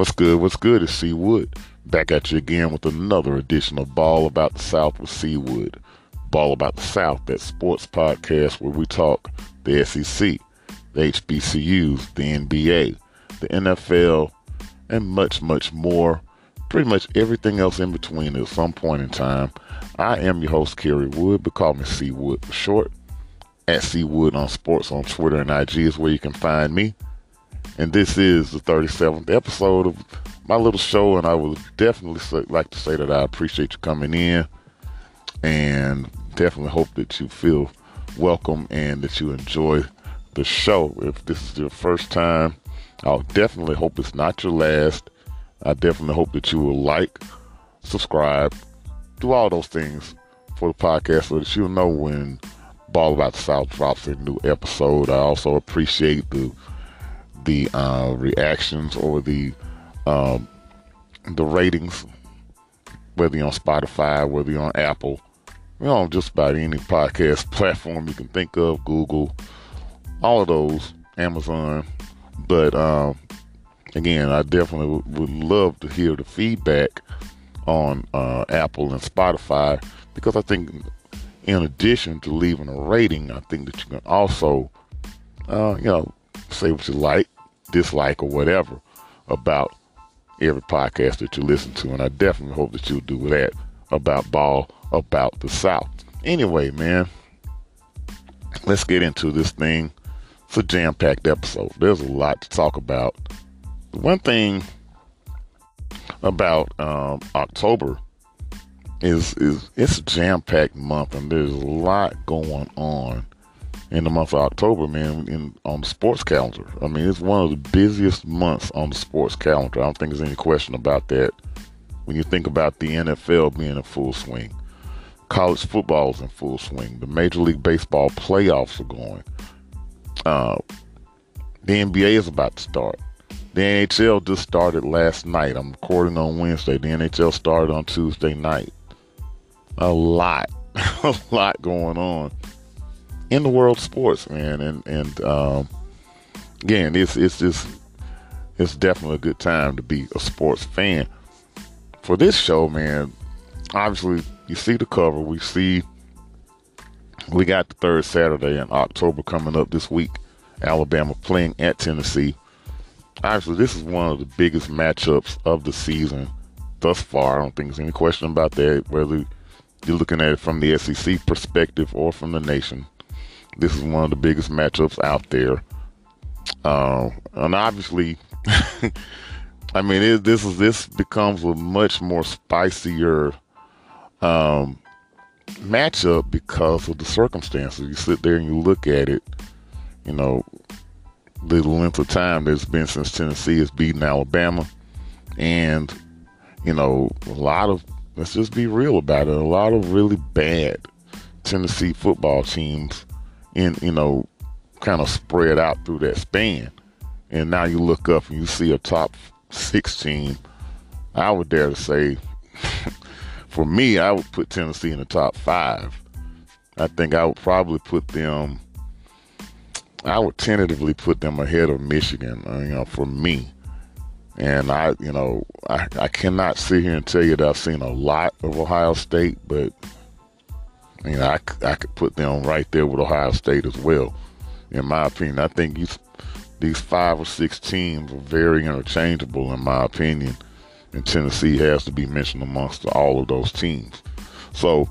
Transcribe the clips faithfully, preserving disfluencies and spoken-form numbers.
What's good? What's good? It's C Wood. Back at you again with another edition of Ball About the South with C Wood. Ball About the South, that sports podcast where we talk the S E C, the H B C Us, the N B A, the N F L, and much, much more. Pretty much everything else in between at some point in time. I am your host, Kerry Wood, but call me C Wood for short. At C Wood on Sports on Twitter and I G is where you can find me. And this is the thirty-seventh episode of my little show, and I would definitely say, like to say that I appreciate you coming in, and definitely hope that you feel welcome and that you enjoy the show. If this is your first time, I'll definitely hope it's not your last. I definitely hope that you will like, subscribe, do all those things for the podcast so that you'll know when Ball About the South drops a new episode. I also appreciate the the uh, reactions or the um, the ratings, whether you're on Spotify, whether you're on Apple, you know, just about any podcast platform you can think of, Google, all of those, Amazon. But um, again, I definitely would, would love to hear the feedback on uh, Apple and Spotify, because I think in addition to leaving a rating, I think that you can also, uh, you know, say what you like, dislike, or whatever about every podcast that you listen to. And I definitely hope that you'll do that about Ball About the South. Anyway, man, let's get into this thing. It's a jam-packed episode. There's a lot to talk about. One thing about um, October is is it's a jam-packed month, and there's a lot going on in the month of October, man, in, on the sports calendar. I mean, it's one of the busiest months on the sports calendar. I don't think there's any question about that. When you think about the N F L being in full swing, college football is in full swing, the Major League Baseball playoffs are going. Uh, the N B A is about to start. The N H L just started last night. I'm recording on Wednesday. The N H L started on Tuesday night. A lot, a lot going on in the world of sports, man. And, and um, again, it's, it's just, it's definitely a good time to be a sports fan. For this show, man, obviously you see the cover. We see, we got the third Saturday in October coming up this week. Alabama playing at Tennessee. Obviously, this is one of the biggest matchups of the season thus far. I don't think there's any question about that, whether you're looking at it from the S E C perspective or from the nation. This is one of the biggest matchups out there. Uh, and obviously, I mean, it, this is this becomes a much more spicier um, matchup because of the circumstances. You sit there and you look at it, you know, the length of time that it's been since Tennessee has beaten Alabama. And, you know, a lot of, let's just be real about it, a lot of really bad Tennessee football teams in, you know, kind of spread out through that span. And now you look up and you see a top six team. I would dare to say, for me, I would put Tennessee in the top five. I think I would probably put them, I would tentatively put them ahead of Michigan, uh, you know, for me. And I, you know, I, I cannot sit here and tell you that I've seen a lot of Ohio State, but, you know, I, I could put them right there with Ohio State as well, in my opinion. I think these, these five or six teams are very interchangeable, in my opinion, and Tennessee has to be mentioned amongst all of those teams. So,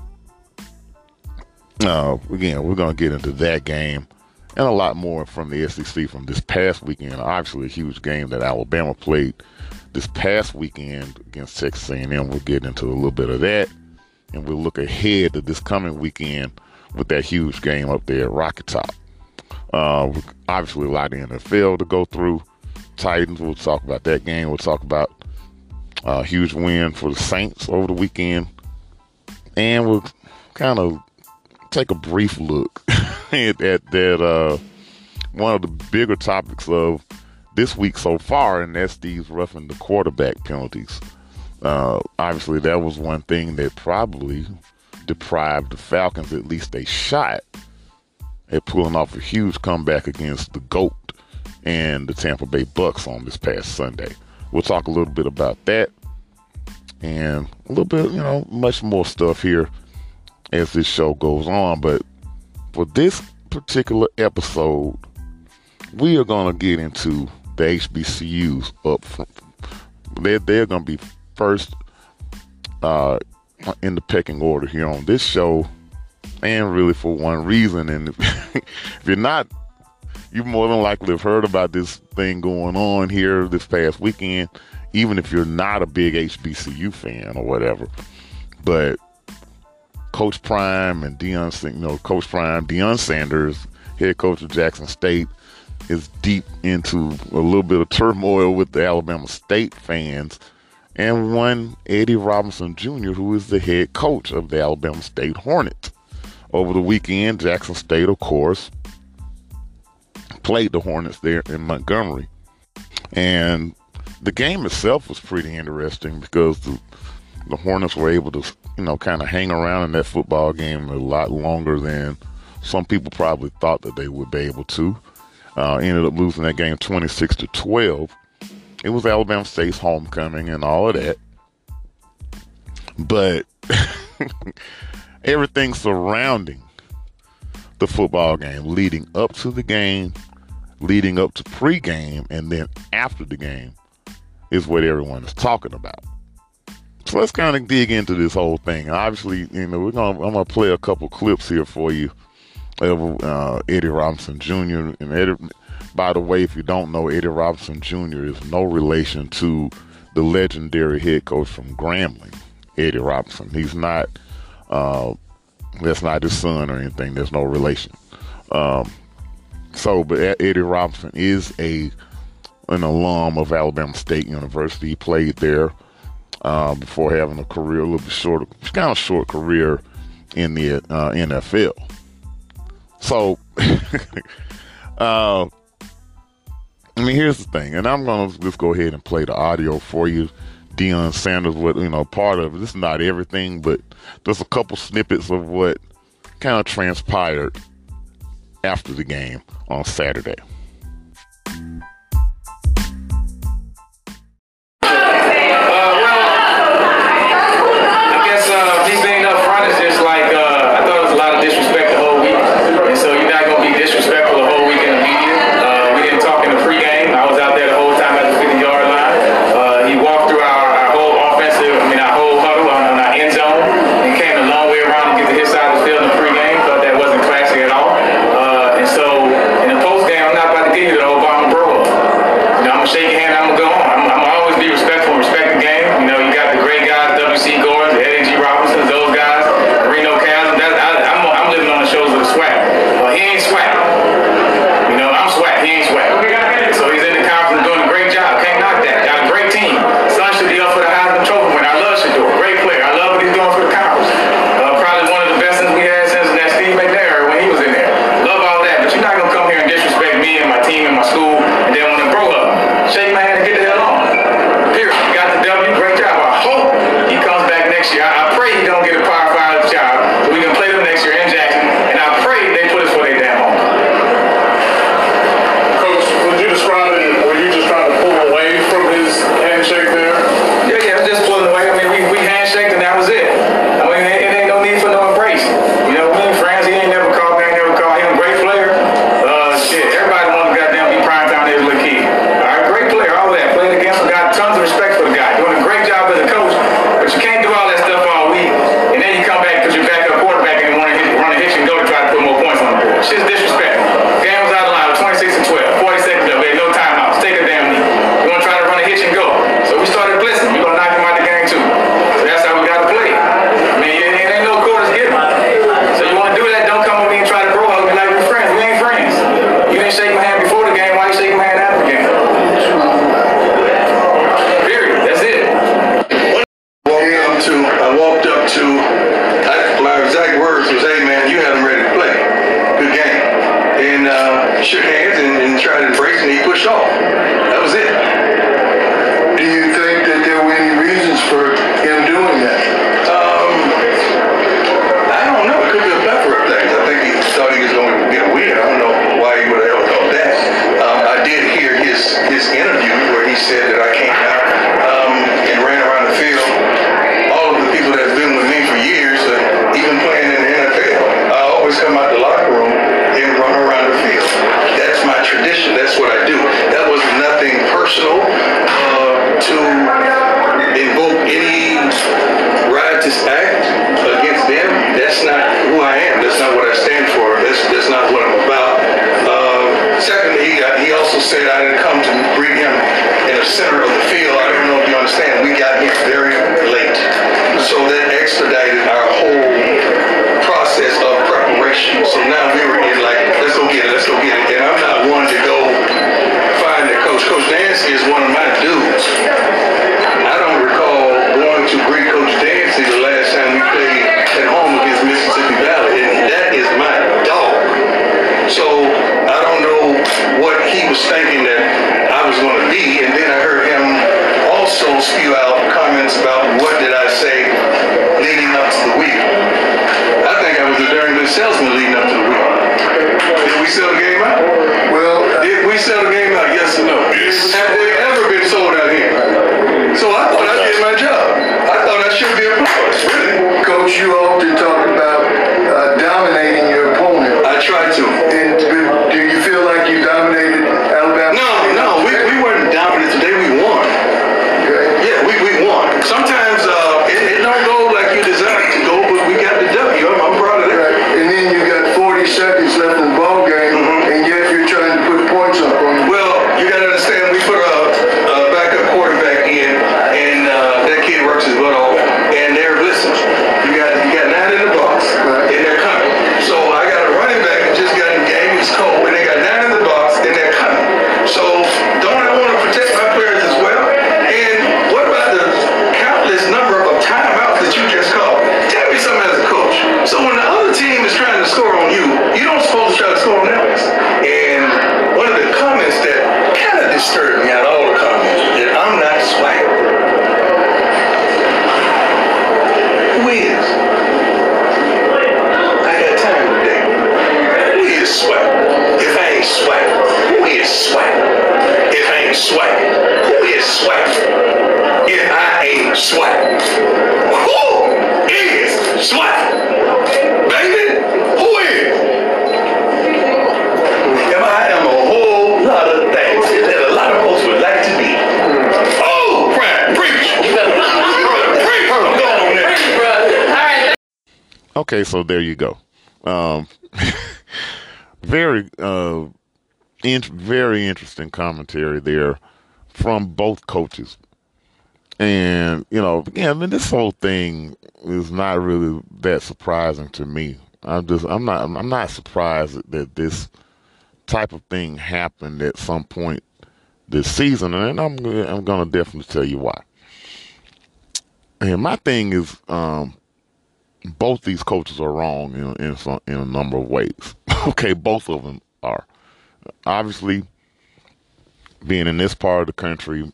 uh, again, we're going to get into that game and a lot more from the S E C from this past weekend. Obviously, a huge game that Alabama played this past weekend against Texas A and M. We'll get into a little bit of that, and we'll look ahead to this coming weekend with that huge game up there at Rocky Top. Uh, obviously, a lot of N F L to go through. Titans, we'll talk about that game. We'll talk about a huge win for the Saints over the weekend. And we'll kind of take a brief look at, at that uh, one of the bigger topics of this week so far, and that's these roughing the quarterback penalties. Uh, obviously, that was one thing that probably deprived the Falcons at least a shot at pulling off a huge comeback against the GOAT and the Tampa Bay Bucks on this past Sunday. we'll talk a little bit about that and a little bit, you know, much more stuff here as this show goes on. But for this particular episode, we are going to get into the H B C Us up front. They're, they're going to be first uh, in the pecking order here on this show, and really for one reason. And if, if you're not, you more than likely have heard about this thing going on here this past weekend, even if you're not a big H B C U fan or whatever. But Coach Prime and Deion, you know, Coach Prime, Deion Sanders, head coach of Jackson State, is deep into a little bit of turmoil with the Alabama State fans, and one Eddie Robinson Junior, who is the head coach of the Alabama State Hornets. Over the weekend, Jackson State, of course, played the Hornets there in Montgomery. And the game itself was pretty interesting because the, the Hornets were able to, you know, kind of hang around in that football game a lot longer than some people probably thought that they would be able to. Uh, ended up losing that game twenty-six to twelve. It was Alabama State's homecoming and all of that. But everything surrounding the football game, leading up to the game, leading up to pregame, and then after the game, is what everyone is talking about. So let's kind of dig into this whole thing. Obviously, you know, we're gonna I'm gonna play a couple clips here for you of uh, Eddie Robinson Junior And Eddie, by the way, if you don't know, Eddie Robinson Junior is no relation to the legendary head coach from Grambling, Eddie Robinson. He's not. Uh, that's not his son or anything. There's no relation. Um, so, but Eddie Robinson is a an alum of Alabama State University. He played there uh, before having a career, a little bit short, kind of short career in the uh, N F L. So, uh, I mean, here's the thing, and I'm gonna just go ahead and play the audio for you. Deion Sanders, what you know, part of it. This is not everything, but there's a couple snippets of what kind of transpired after the game on Saturday. Down, not Coach, you often talk about uh, dominating your opponent. I try to. And do you feel like you dominated Alabama? No, no, we, we weren't dominant today. We won. Okay. Yeah, we, we won. Sometimes uh, it, it don't go like you designed it to go, but we got the W. I'm, I'm proud of that. Right. And then you got forty seconds left in the ball game, mm-hmm. and yet you're trying to put points up on them. Well, you got to understand, we put a, a backup quarterback in, and uh, that kid works his butt off. And they're listening. You got you got nine in the box, right. And they're coming. So I got a running back that just got in the game. He's cold, and they got nine in the box, and they're coming. So don't I want to protect my players as well? And what about the countless number of timeouts that you just called? Tell me something as a coach. So when the other team is trying to score on you, you don't supposed to try to score on them. And one of the comments that kind of disturbed me out of all the comments is that I'm not swag. Who is? I got time today. Who is swag? If I ain't swag, who is swag? If I ain't swag, who is swag? If I ain't swag, who is swag? Baby, who is? Am I am a whole lot of things that a lot of folks would like to be. Oh, right, preach. You better preach. I'm going on there. All right. Okay, so there you go. Um, very, uh, in, very interesting commentary there from both coaches. And, you know, again, I mean, this whole thing is not really that surprising to me. I'm just, I'm not, I'm not surprised that this type of thing happened at some point this season, and I'm, I'm going to definitely tell you why. And my thing is, um, both these coaches are wrong in in, some, in a number of ways. Okay, both of them are. Obviously, being in this part of the country,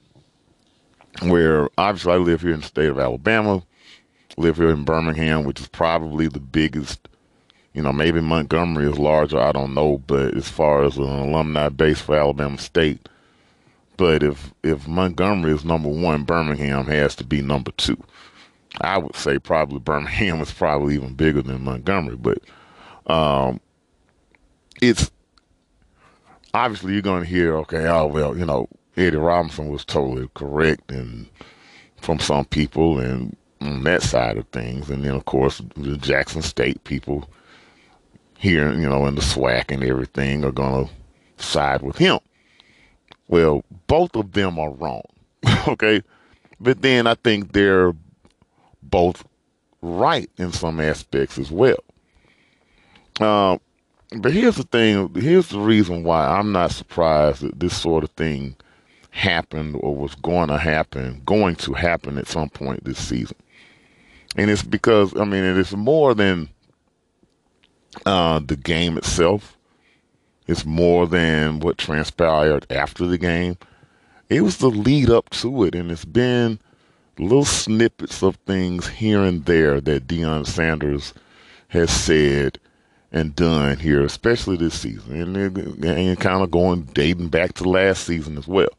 where obviously I live here in the state of Alabama, live here in Birmingham, which is probably the biggest, you know, maybe Montgomery is larger, I don't know, but as far as an alumni base for Alabama State, but if, if Montgomery is number one, Birmingham has to be number two. I would say probably Birmingham is probably even bigger than Montgomery, but um, it's obviously you're going to hear, okay, oh, well, you know, Eddie Robinson was totally correct and from some people and on that side of things. And then, of course, the Jackson State people here, you know, in the SWAC and everything are going to side with him. Well, both of them are wrong, okay? But then I think they're both right in some aspects as well. Uh, but here's the thing, here's the reason why I'm not surprised that this sort of thing happened or was going to happen, going to happen at some point this season. And it's because, I mean, it is more than uh, the game itself. It's more than what transpired after the game. It was the lead up to it, and it's been little snippets of things here and there that Deion Sanders has said and done here, especially this season, and, and kind of going dating back to last season as well.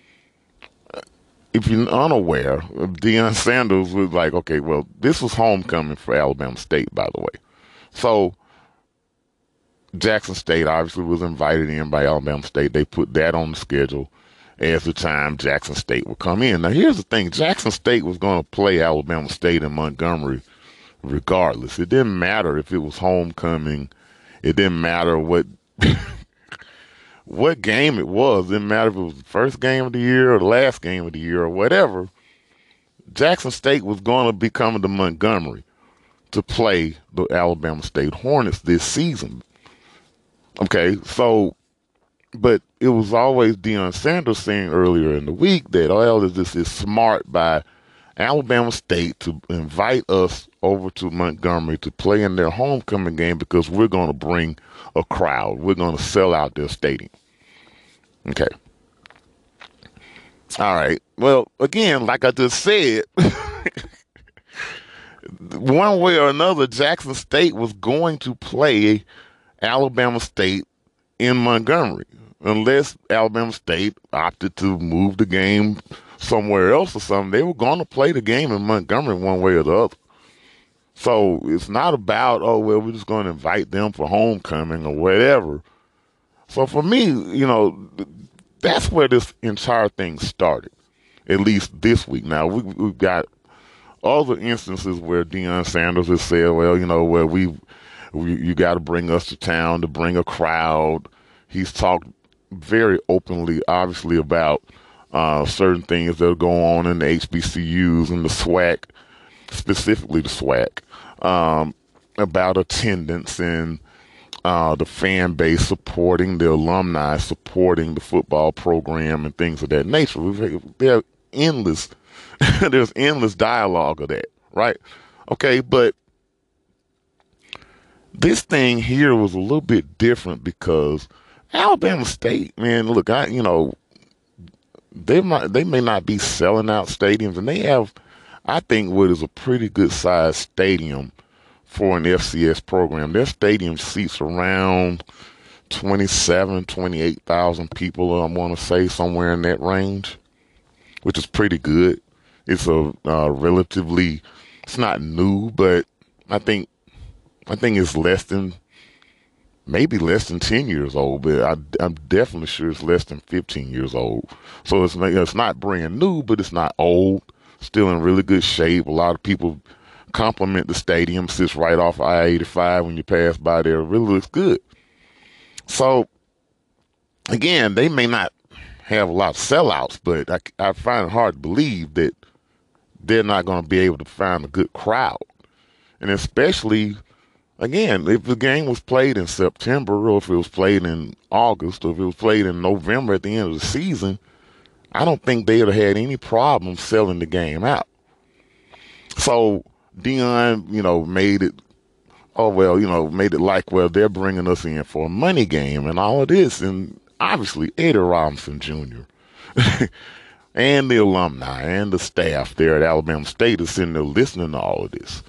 If you're unaware, Deion Sanders was like, okay, well, this was homecoming for Alabama State, by the way. So Jackson State obviously was invited in by Alabama State. They put that on the schedule as the time Jackson State would come in. Now, here's the thing. Jackson State was going to play Alabama State in Montgomery regardless. It didn't matter if it was homecoming. It didn't matter what what game it was. It didn't matter if it was the first game of the year or the last game of the year or whatever. Jackson State was going to be coming to Montgomery to play the Alabama State Hornets this season. Okay, so, but it was always Deion Sanders saying earlier in the week that, oh, this is smart by Alabama State to invite us over to Montgomery to play in their homecoming game because we're going to bring a crowd. We're going to sell out their stadium. Okay. All right. Well, again, like I just said, one way or another, Jackson State was going to play Alabama State in Montgomery, unless Alabama State opted to move the game somewhere else or something. They were going to play the game in Montgomery one way or the other. So it's not about, oh, well, we're just going to invite them for homecoming or whatever. So for me, you know, that's where this entire thing started, at least this week. Now, we, we've got other instances where Deion Sanders has said, well, you know, where we, we you got to bring us to town to bring a crowd. He's talked very openly, obviously, about uh, certain things that are going on in the H B C Us and the SWAC, specifically the SWAC, um, about attendance and uh, the fan base supporting the alumni, supporting the football program and things of that nature. There are endless, there's endless dialogue of that, right? Okay, but this thing here was a little bit different because Alabama State, man, look, I, you know, they might, they may not be selling out stadiums, and they have, I think, what is a pretty good sized stadium for an F C S program. Their stadium seats around twenty-seven, twenty-eight thousand people, I want to say, somewhere in that range, which is pretty good. It's a uh, relatively, it's not new, but I think, I think it's less than, maybe less than ten years old, but I, I'm definitely sure it's less than fifteen years old. So it's, it's not brand new, but it's not old. Still in really good shape. A lot of people compliment the stadium. Sits right off I eighty-five when you pass by there. It really looks good. So, again, they may not have a lot of sellouts, but I, I find it hard to believe that they're not going to be able to find a good crowd. And especially, again, if the game was played in September, or if it was played in August, or if it was played in November at the end of the season, I don't think they'd have had any problem selling the game out. So Deion, you know, made it, oh, well, you know, made it like, well, they're bringing us in for a money game and all of this. And obviously, Eddie Robinson Junior and the alumni and the staff there at Alabama State is sitting there listening to all of this.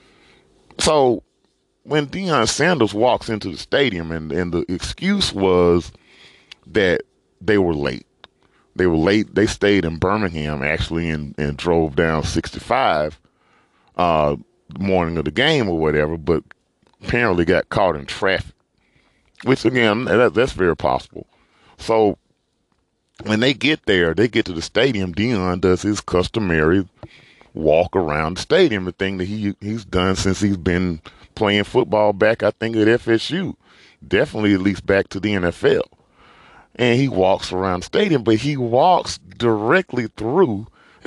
So when Deion Sanders walks into the stadium, and, and the excuse was that they were late. They were late. They stayed in Birmingham, actually, and, and drove down sixty-five uh, the morning of the game or whatever, but apparently got caught in traffic, which, again, that, that's very possible. So when they get there, they get to the stadium, Deion does his customary walk around the stadium, the thing that he he's done since he's been playing football back, I think, at F S U, definitely at least back to the N F L. And he walks around the stadium, but he walks directly through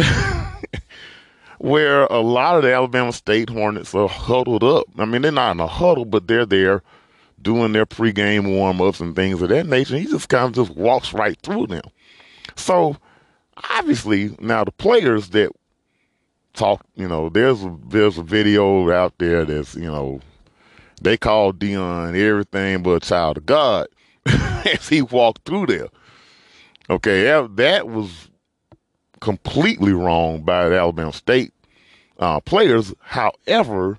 where a lot of the Alabama State Hornets are huddled up. I mean, they're not in a huddle, but they're there doing their pregame warm-ups and things of that nature. He just kind of just walks right through them. So, obviously, now the players that talk, you know, there's a, there's a video out there that's, you know, they call Deion everything but a child of God as he walked through there. Okay, that, that was completely wrong by the Alabama State uh, players. However,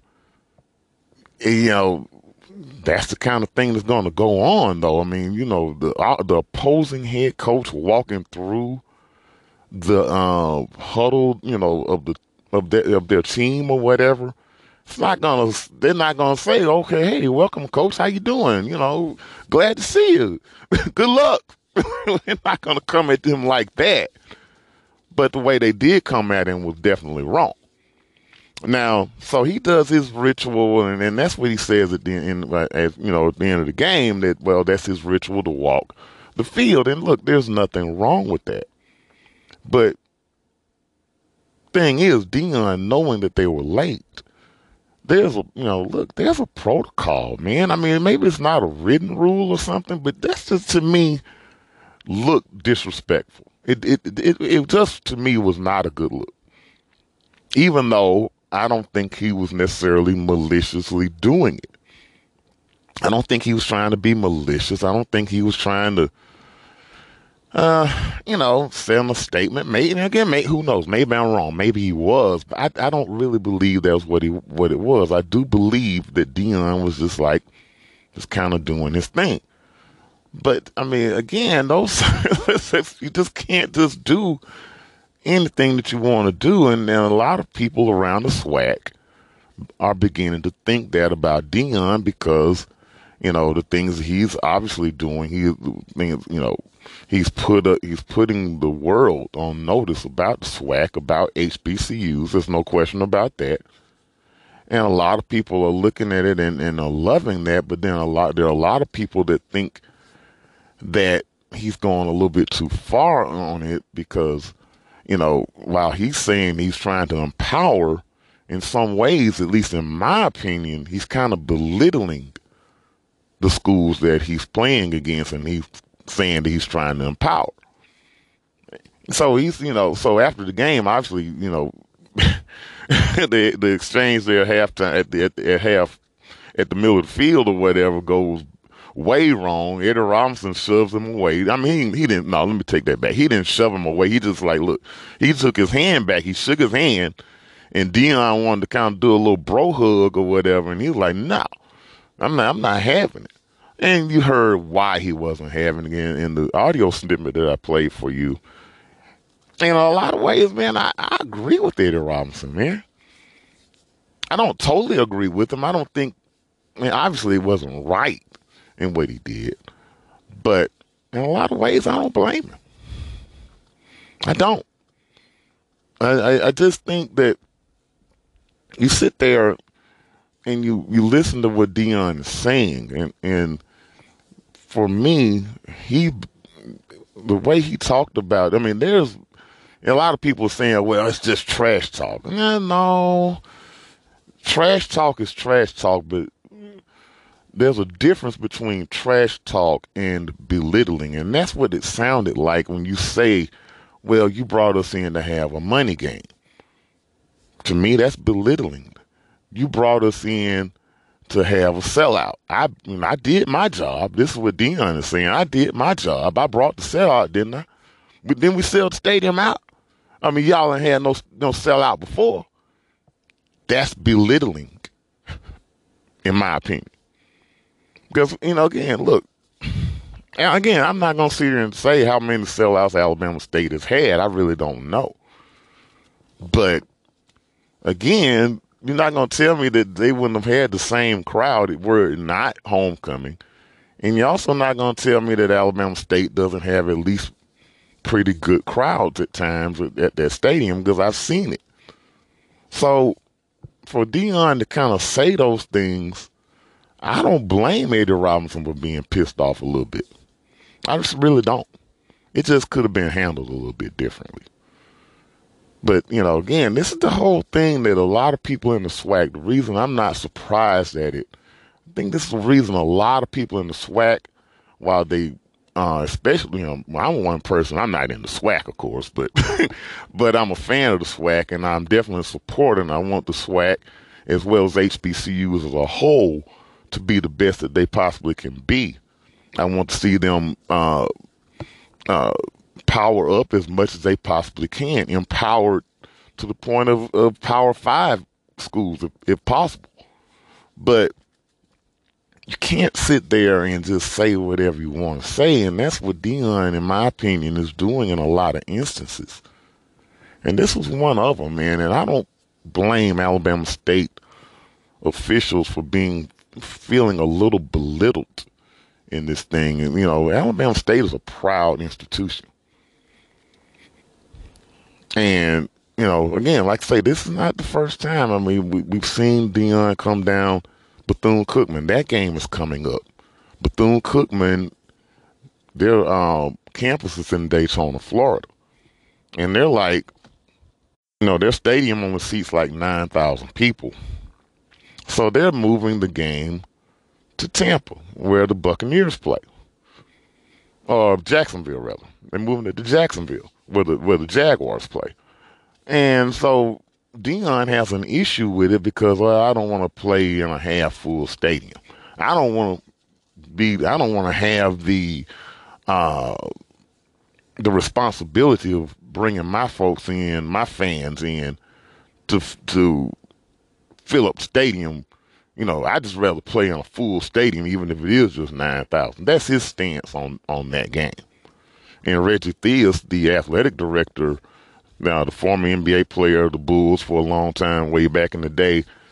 you know, that's the kind of thing that's going to go on, though. I mean, you know, the uh, the opposing head coach walking through the uh, huddle, you know, of the of their of their team or whatever. It's not gonna. They're not gonna say, "Okay, hey, welcome, coach. How you doing? You know, glad to see you. Good luck." They're not gonna come at them like that. But the way they did come at him was definitely wrong. Now, so he does his ritual, and, and that's what he says at the end, at, you know, at the end of the game. That, well, that's his ritual to walk the field. And look, there's nothing wrong with that. But thing is, Deion, knowing that they were late, there's a, you know, look, there's a protocol, man. I mean, maybe it's not a written rule or something, but that's just, to me, look disrespectful. It, it, it, it just, to me, was not a good look. Even though I don't think he was necessarily maliciously doing it. I don't think he was trying to be malicious. I don't think he was trying to, uh, you know, send a statement. Maybe, and again, maybe, who knows? Maybe I'm wrong. Maybe he was, but I, I don't really believe that was what he what it was. I do believe that Deion was just like, just kind of doing his thing. But I mean, again, those you just can't just do anything that you want to do, and, and a lot of people around the SWAC are beginning to think that about Deion because, you know, the things he's obviously doing. He, you know, he's put a, he's putting the world on notice about the SWAC, about H B C Us. There's no question about that. And a lot of people are looking at it and, and are loving that. But then a lot, there are a lot of people that think that he's going a little bit too far on it because, you know, while he's saying he's trying to empower, in some ways, at least in my opinion, he's kind of belittling the schools that he's playing against, and he's saying that he's trying to empower. So he's, you know, so after the game, obviously, you know, the the exchange there halftime at the at, the, at half at the middle of the field or whatever goes way wrong. Eddie Robinson shoves him away. I mean, he, he didn't. No, let me take that back. He didn't shove him away. He just like, look, he took his hand back. He shook his hand, and Deion wanted to kind of do a little bro hug or whatever, and he was like, no, I'm not. I'm not having it. And you heard why he wasn't having it in, in the audio snippet that I played for you. In a lot of ways, man, I, I agree with Eddie Robinson, man. I don't totally agree with him. I don't think, I mean, obviously it wasn't right in what he did. But in a lot of ways, I don't blame him. I don't. I, I, I just think that you sit there and you, you listen to what Deion is saying. And, and for me, he, the way he talked about, I mean, there's a lot of people saying, well, it's just trash talk. No, no. Trash talk is trash talk, but there's a difference between trash talk and belittling. And that's what it sounded like when you say, well, you brought us in to have a money game. To me, that's belittling. You brought us in to have a sellout. I, I, mean, I did my job. This is what Deion is saying. I did my job. I brought the sellout, didn't I? But then we sell the stadium out. I mean, y'all ain't had no no sellout before. That's belittling, in my opinion. Because, you know, again, look, and again, I'm not going to sit here and say how many sellouts Alabama State has had. I really don't know. But, again, you're not going to tell me that they wouldn't have had the same crowd were it not homecoming. And you're also not going to tell me that Alabama State doesn't have at least pretty good crowds at times at that stadium, because I've seen it. So for Deion to kind of say those things, I don't blame Eddie Robinson for being pissed off a little bit. I just really don't. It just could have been handled a little bit differently. But, you know, again, this is the whole thing that a lot of people in the SWAC, the reason I'm not surprised at it, I think this is the reason a lot of people in the SWAC, while they Uh, especially, you know, I'm one person, I'm not in the SWAC, of course, but but I'm a fan of the SWAC, and I'm definitely a supporter, and I want the SWAC, as well as H B C Us as a whole, to be the best that they possibly can be. I want to see them uh, uh, power up as much as they possibly can, empowered to the point of, of Power Five schools, if, if possible. But you can't sit there and just say whatever you want to say, and that's what Deion, in my opinion, is doing in a lot of instances. And this was one of them, man, and I don't blame Alabama State officials for being feeling a little belittled in this thing. And, you know, Alabama State is a proud institution. And, you know, again, like I say, this is not the first time. I mean, we, we've seen Deion come down Bethune-Cookman. That game is coming up. Bethune-Cookman, their um, campus is in Daytona, Florida. And they're like, you know, their stadium only seats like nine thousand people. So they're moving the game to Tampa, where the Buccaneers play. Or Jacksonville, rather. They're moving it to Jacksonville, where the, where the Jaguars play. And so Deion has an issue with it because, well, I don't want to play in a half-full stadium. I don't want to be. I don't want to have the uh, the responsibility of bringing my folks in, my fans in, to to fill up the stadium. You know, I just rather play in a full stadium, even if it is just nine thousand. That's his stance on on that game. And Reggie Theus, the athletic director, now the former N B A player of the Bulls for a long time, way back in the day,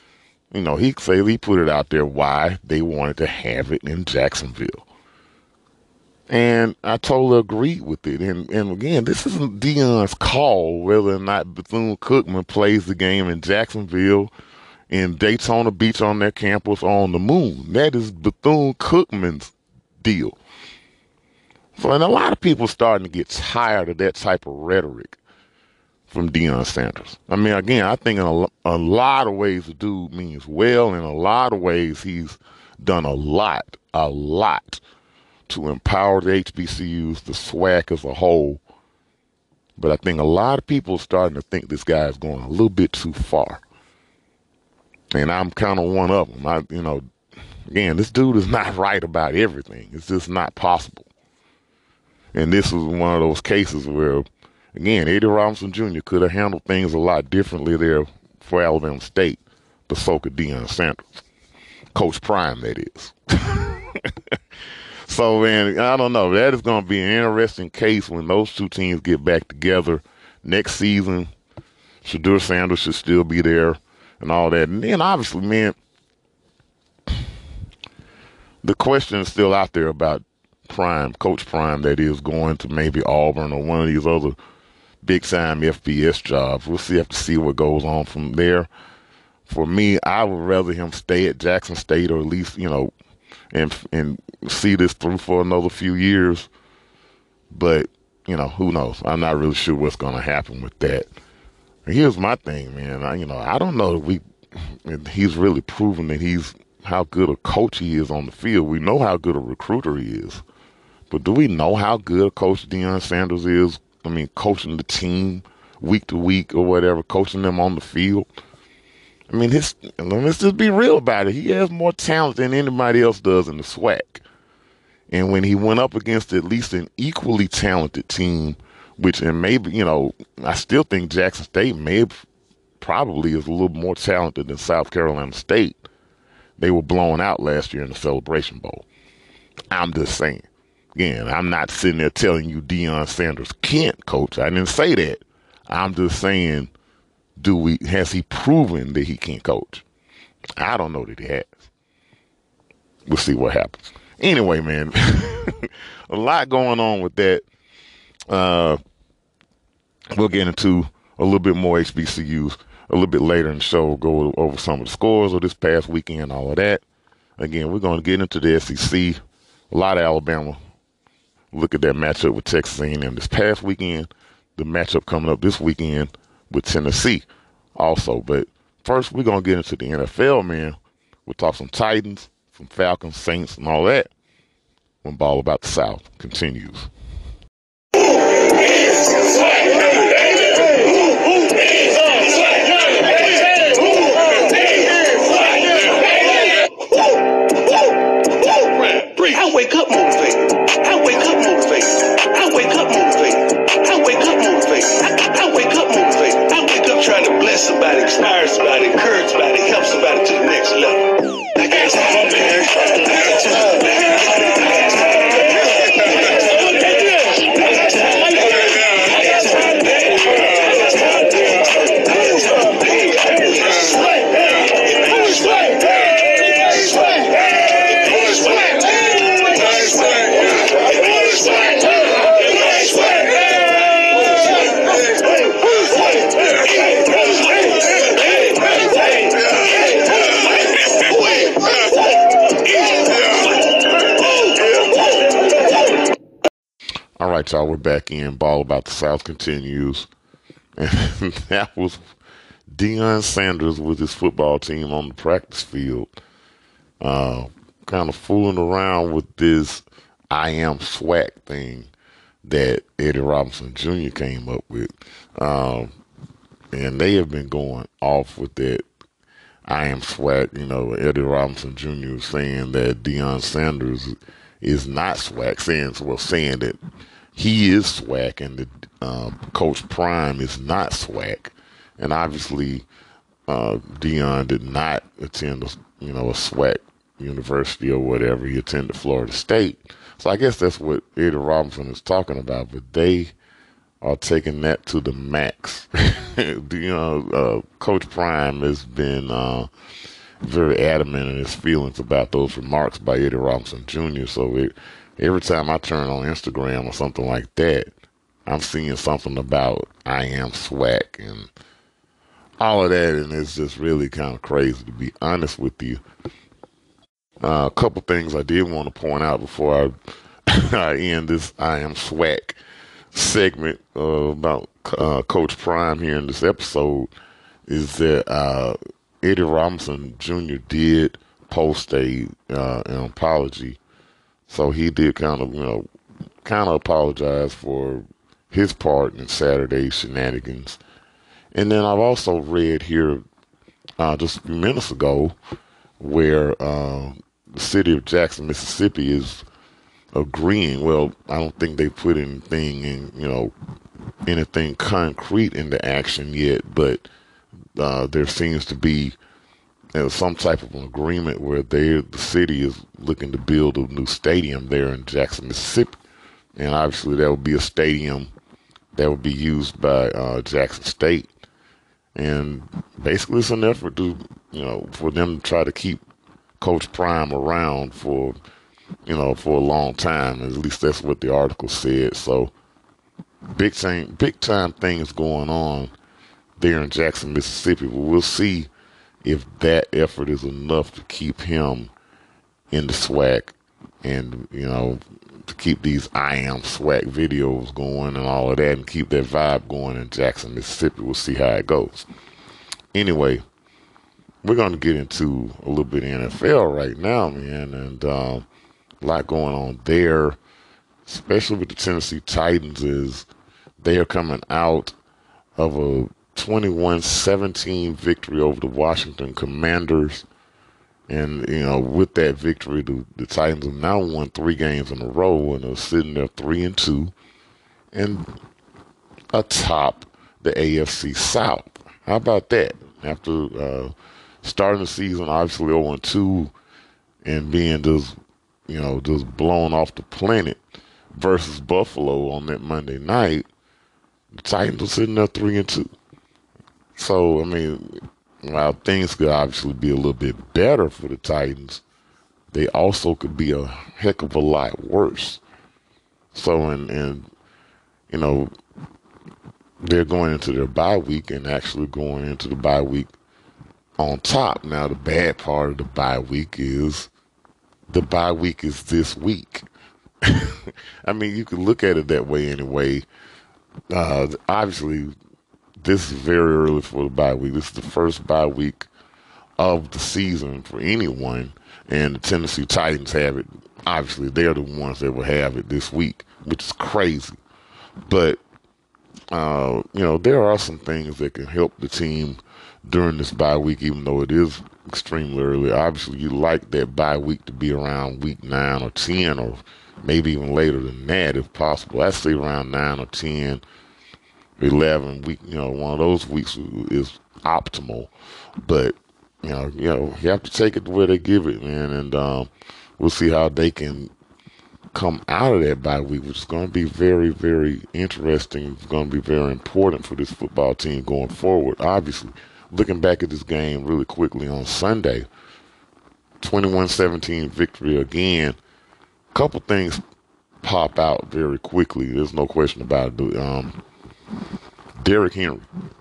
You know, he say he put it out there why they wanted to have it in Jacksonville. And I totally agree with it. And and again, this isn't Deion's call whether or not Bethune-Cookman plays the game in Jacksonville, in Daytona Beach on their campus, or on the moon. That is Bethune-Cookman's deal. So, and a lot of people starting to get tired of that type of rhetoric from Deion Sanders. I mean, again, I think in a, a lot of ways the dude means well. In a lot of ways, he's done a lot, a lot to empower the H B C Us, the SWAC as a whole. But I think a lot of people are starting to think this guy is going a little bit too far. And I'm kind of one of them. I, you know, again, this dude is not right about everything. It's just not possible. And this was one of those cases where, again, Eddie Robinson Junior could have handled things a lot differently there for Alabama State, but so could Deion Sanders. Coach Prime, that is. So, man, I don't know. That is going to be an interesting case when those two teams get back together next season. Shedeur Sanders should still be there and all that. And then, obviously, man, the question is still out there about Prime, Coach Prime, that is, going to maybe Auburn or one of these other big-time F B S jobs. We'll see, have to see what goes on from there. For me, I would rather him stay at Jackson State, or at least, you know, and and see this through for another few years. But, you know, who knows? I'm not really sure what's going to happen with that. And here's my thing, man. I, you know, I don't know if we if he's really proven that he's how good a coach he is on the field. We know how good a recruiter he is. But do we know how good a coach Deion Sanders is? I mean, coaching the team week to week or whatever, coaching them on the field. I mean, his, let's just be real about it. He has more talent than anybody else does in the SWAC. And when he went up against at least an equally talented team, which, and maybe, you know, I still think Jackson State may probably is a little more talented than South Carolina State. They were blown out last year in the Celebration Bowl. I'm just saying. Again, I'm not sitting there telling you Deion Sanders can't coach. I didn't say that. I'm just saying, do we has he proven that he can coach? I don't know that he has. We'll see what happens. Anyway, man, a lot going on with that. Uh, we'll get into a little bit more H B C Us a little bit later in the show, go over some of the scores of this past weekend, all of that. Again, we're going to get into the S E C. A lot of Alabama. Look at that matchup with Texas A and M this past weekend. The matchup coming up this weekend with Tennessee also. But first, we're going to get into the N F L, man. We'll talk some Titans, some Falcons, Saints, and all that when Ball About the South continues. I wake up motivated. I wake up motivated. I wake up motivated. I wake up motivated. I, I wake up motivated. I wake up trying to bless somebody, inspire somebody, encourage somebody, help somebody to the next level. I got time, man. I got time, man. All right, y'all, we're back in. Ball About the South continues. And that was Deion Sanders with his football team on the practice field, uh, kind of fooling around with this I am SWAC thing that Eddie Robinson Junior came up with. Um, and they have been going off with that I am SWAC. You know, Eddie Robinson Junior was saying that Deion Sanders is not SWAC, saying, well, saying that he is SWAC and that um, Coach Prime is not SWAC. And obviously, uh, Deion did not attend, a, you know, a SWAC university or whatever. He attended Florida State. So I guess that's what Eddie Robinson is talking about. But they are taking that to the max. You know, uh, Coach Prime has been uh, very adamant in his feelings about those remarks by Eddie Robinson Junior So it, every time I turn on Instagram or something like that, I'm seeing something about I am SWAC and all of that, and it's just really kind of crazy, to be honest with you. Uh, a couple things I did want to point out before I, I end this I am SWAC segment uh, about uh, Coach Prime here in this episode is that uh, Eddie Robinson Junior did post a uh, an apology. So he did kind of, you know, kind of apologize for his part in Saturday's shenanigans. And then I've also read here uh, just a few minutes ago where uh, the city of Jackson, Mississippi is agreeing. Well, I don't think they put anything in, you know, anything concrete into action yet, but uh, there seems to be uh, some type of an agreement where they, the city is looking to build a new stadium there in Jackson, Mississippi. And obviously that would be a stadium that would be used by uh, Jackson State. And basically it's an effort to, you know, for them to try to keep Coach Prime around for, you know, for a long time. At least that's what the article said. So big time, big time things going on there in Jackson, Mississippi. But we'll see if that effort is enough to keep him in the SWAC and, you know, to keep these I am SWAC videos going and all of that and keep that vibe going in Jackson, Mississippi. We'll see how it goes. Anyway, we're going to get into a little bit of N F L right now, man, and um, a lot going on there, especially with the Tennessee Titans, is they are coming out of a twenty-one seventeen victory over the Washington Commanders. And, you know, with that victory, the, the Titans have now won three games in a row and are sitting there three and two and atop the A F C South. How about that? After uh, starting the season, obviously oh and two and being just, you know, just blown off the planet versus Buffalo on that Monday night, the Titans are sitting there three and two. So, I mean, while things could obviously be a little bit better for the Titans, they also could be a heck of a lot worse. So, and, and you know, they're going into their bye week and actually going into the bye week on top. Now, the bad part of the bye week is the bye week is this week. I mean, you could look at it that way anyway. Uh, obviously, this is very early for the bye week. This is the first bye week of the season for anyone, and the Tennessee Titans have it. Obviously, they're the ones that will have it this week, which is crazy. But, uh, you know, there are some things that can help the team during this bye week, even though it is extremely early. Obviously, you like that bye week to be around week nine or ten, or maybe even later than that if possible. I'd say around nine or ten. eleven week, you know, one of those weeks is optimal, but you know, you know, you have to take it to where they give it, man, and um, we'll see how they can come out of that bye week, which is going to be very, very interesting. It's going to be very important for this football team going forward. Obviously, looking back at this game really quickly on Sunday, twenty-one seventeen victory again. A couple things pop out very quickly. There's no question about it. Um, Derrick Henry,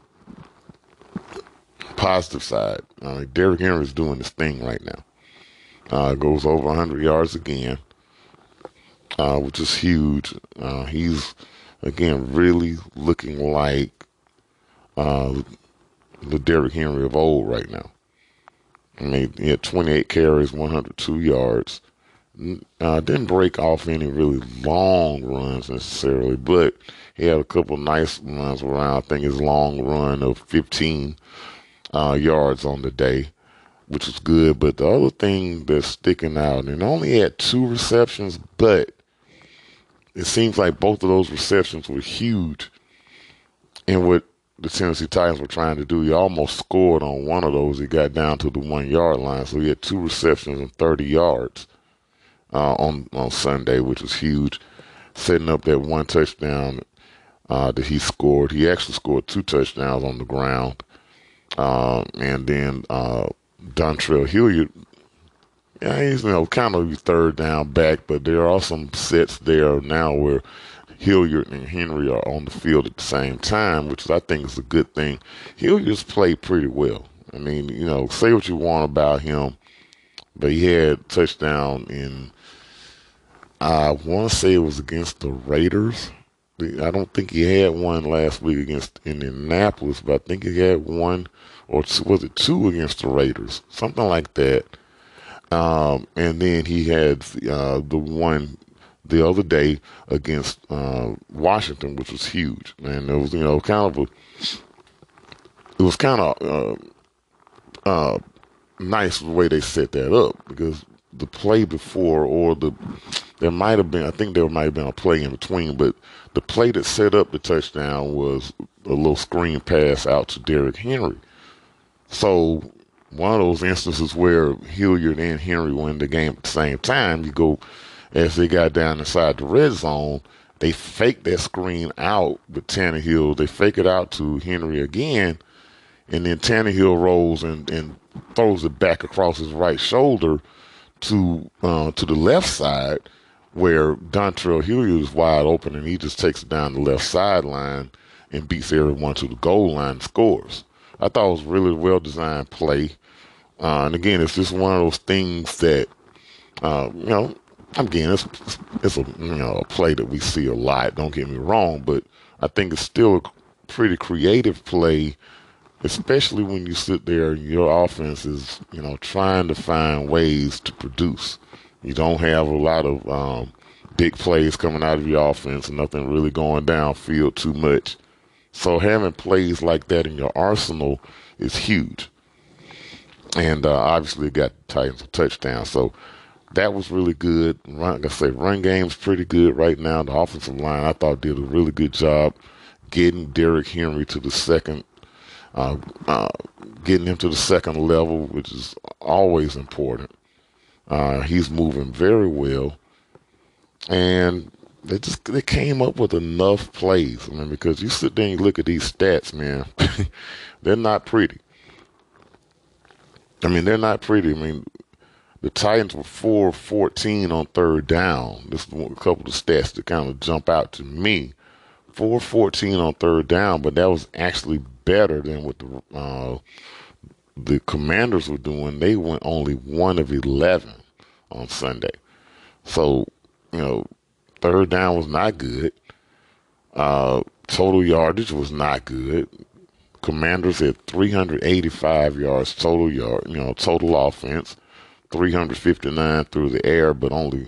positive side. Uh, Derrick Henry is doing this thing right now. Uh, goes over one hundred yards again, uh, which is huge. Uh, he's, again, really looking like uh, the Derrick Henry of old right now. I mean, he had twenty-eight carries, one hundred two yards. Uh, didn't break off any really long runs necessarily, but he had a couple nice runs around. I think his long run of fifteen uh, yards on the day, which was good. But the other thing that's sticking out, and only had two receptions, but it seems like both of those receptions were huge in what the Tennessee Titans were trying to do. He almost scored on one of those. He got down to the one-yard line, so he had two receptions and thirty yards. Uh, on, on Sunday, which was huge, setting up that one touchdown uh, that he scored. He actually scored two touchdowns on the ground. Uh, and then uh, Dontrell Hilliard, yeah, he's, you know, kind of third down back, but there are some sets there now where Hilliard and Henry are on the field at the same time, which I think is a good thing. Hilliard's played pretty well. I mean, you know, say what you want about him, but he had touchdown in, I want to say it was against the Raiders. I don't think he had one last week against Indianapolis, but I think he had one, or two, was it two against the Raiders? Something like that. Um, and then he had uh, the one the other day against uh, Washington, which was huge. And it was, you know, kind of a, it was kind of uh, uh, nice the way they set that up, because the play before, or the, there might have been, I think there might have been a play in between, but the play that set up the touchdown was a little screen pass out to Derrick Henry. So one of those instances where Hilliard and Henry win the game at the same time, you go, as they got down inside the red zone, they fake that screen out with Tannehill. They fake it out to Henry again, and then Tannehill rolls and, and throws it back across his right shoulder to uh, to the left side, where Dontrell Hilliard is wide open, and he just takes it down the left sideline and beats everyone to the goal line and scores. I thought it was a really well-designed play. Uh, and again, it's just one of those things that, uh, you know, again, it's, it's a, you know, a play that we see a lot, don't get me wrong, but I think it's still a pretty creative play, especially when you sit there and your offense is, you know, trying to find ways to produce. You don't have a lot of um, big plays coming out of your offense and nothing really going downfield too much. So having plays like that in your arsenal is huge. And uh, obviously it got the Titans a touchdown. So that was really good. Run, like I say, run game's pretty good right now. The offensive line, I thought, did a really good job getting Derrick Henry to the second, uh, uh, getting him to the second level, which is always important. Uh, he's moving very well, and they just they came up with enough plays. I mean, because you sit there and you look at these stats, man, they're not pretty. I mean, they're not pretty. I mean, the Titans were four of fourteen on third down. This is a couple of stats that kind of jump out to me. four of fourteen on third down, but that was actually better than what the uh, the Commanders were doing. They went only one of eleven on Sunday. So, you know, third down was not good. Uh, total yardage was not good. Commanders had three hundred eighty-five yards total yard, you know, total offense, three hundred fifty-nine through the air, but only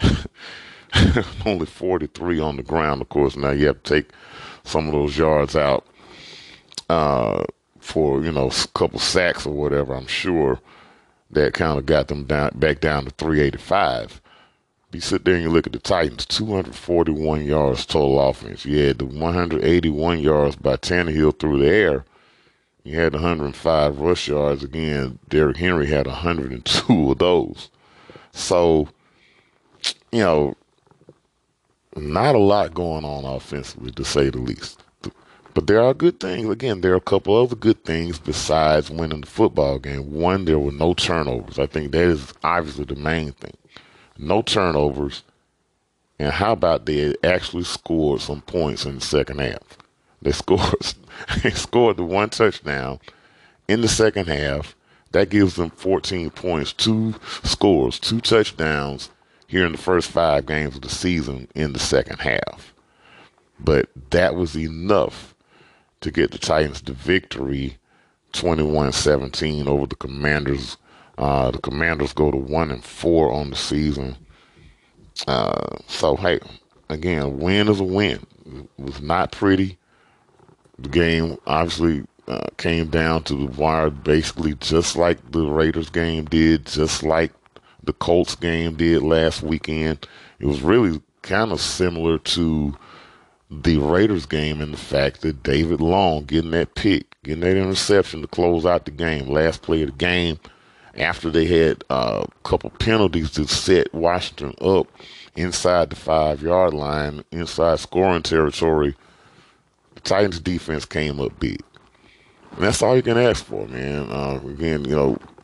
only forty-three on the ground. Of course, now you have to take some of those yards out uh, for, you know, a couple sacks or whatever. I'm sure that kind of got them down back down to three eighty-five. You sit there and you look at the Titans, two hundred forty-one yards total offense. You had the one hundred eighty-one yards by Tannehill through the air. You had one hundred five rush yards. Again, Derrick Henry had one hundred two of those. So, you know, not a lot going on offensively, to say the least. But there are good things. Again, there are a couple other good things besides winning the football game. One, there were no turnovers. I think that is obviously the main thing. No turnovers. And how about they actually scored some points in the second half? They scored, they scored the one touchdown in the second half. That gives them fourteen points, two scores, two touchdowns here in the first five games of the season in the second half. But that was enough to get the Titans the victory, twenty-one seventeen over the Commanders. Uh, the Commanders go to one and four on the season. Uh, so hey, again, a win is a win. It was not pretty. The game obviously uh, came down to the wire, basically just like the Raiders game did, just like the Colts game did last weekend. It was really kind of similar to the Raiders game in the fact that David Long getting that pick, getting that interception to close out the game, last play of the game, after they had uh, a couple penalties to set Washington up inside the five-yard line, inside scoring territory. The Titans defense came up big. And that's all you can ask for, man. Uh, again, you know,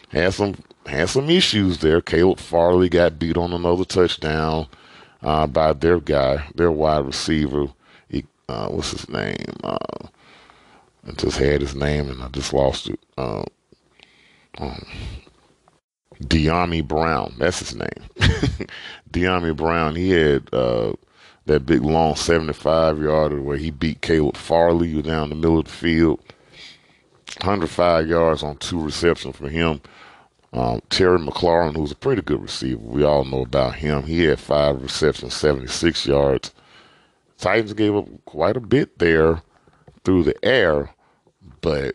had some had some issues there. Caleb Farley got beat on another touchdown uh, by their guy, their wide receiver. He, uh, what's his name? Uh, I just had his name and I just lost it. Uh, um, De'Ami Brown, that's his name. De'Ami Brown, he had uh, that big long seventy-five yarder where he beat Caleb Farley down the middle of the field. one hundred five yards on two receptions for him. Um, Terry McLaurin, who's a pretty good receiver, we all know about him. He had five receptions, seventy-six yards. Titans gave up quite a bit there through the air, but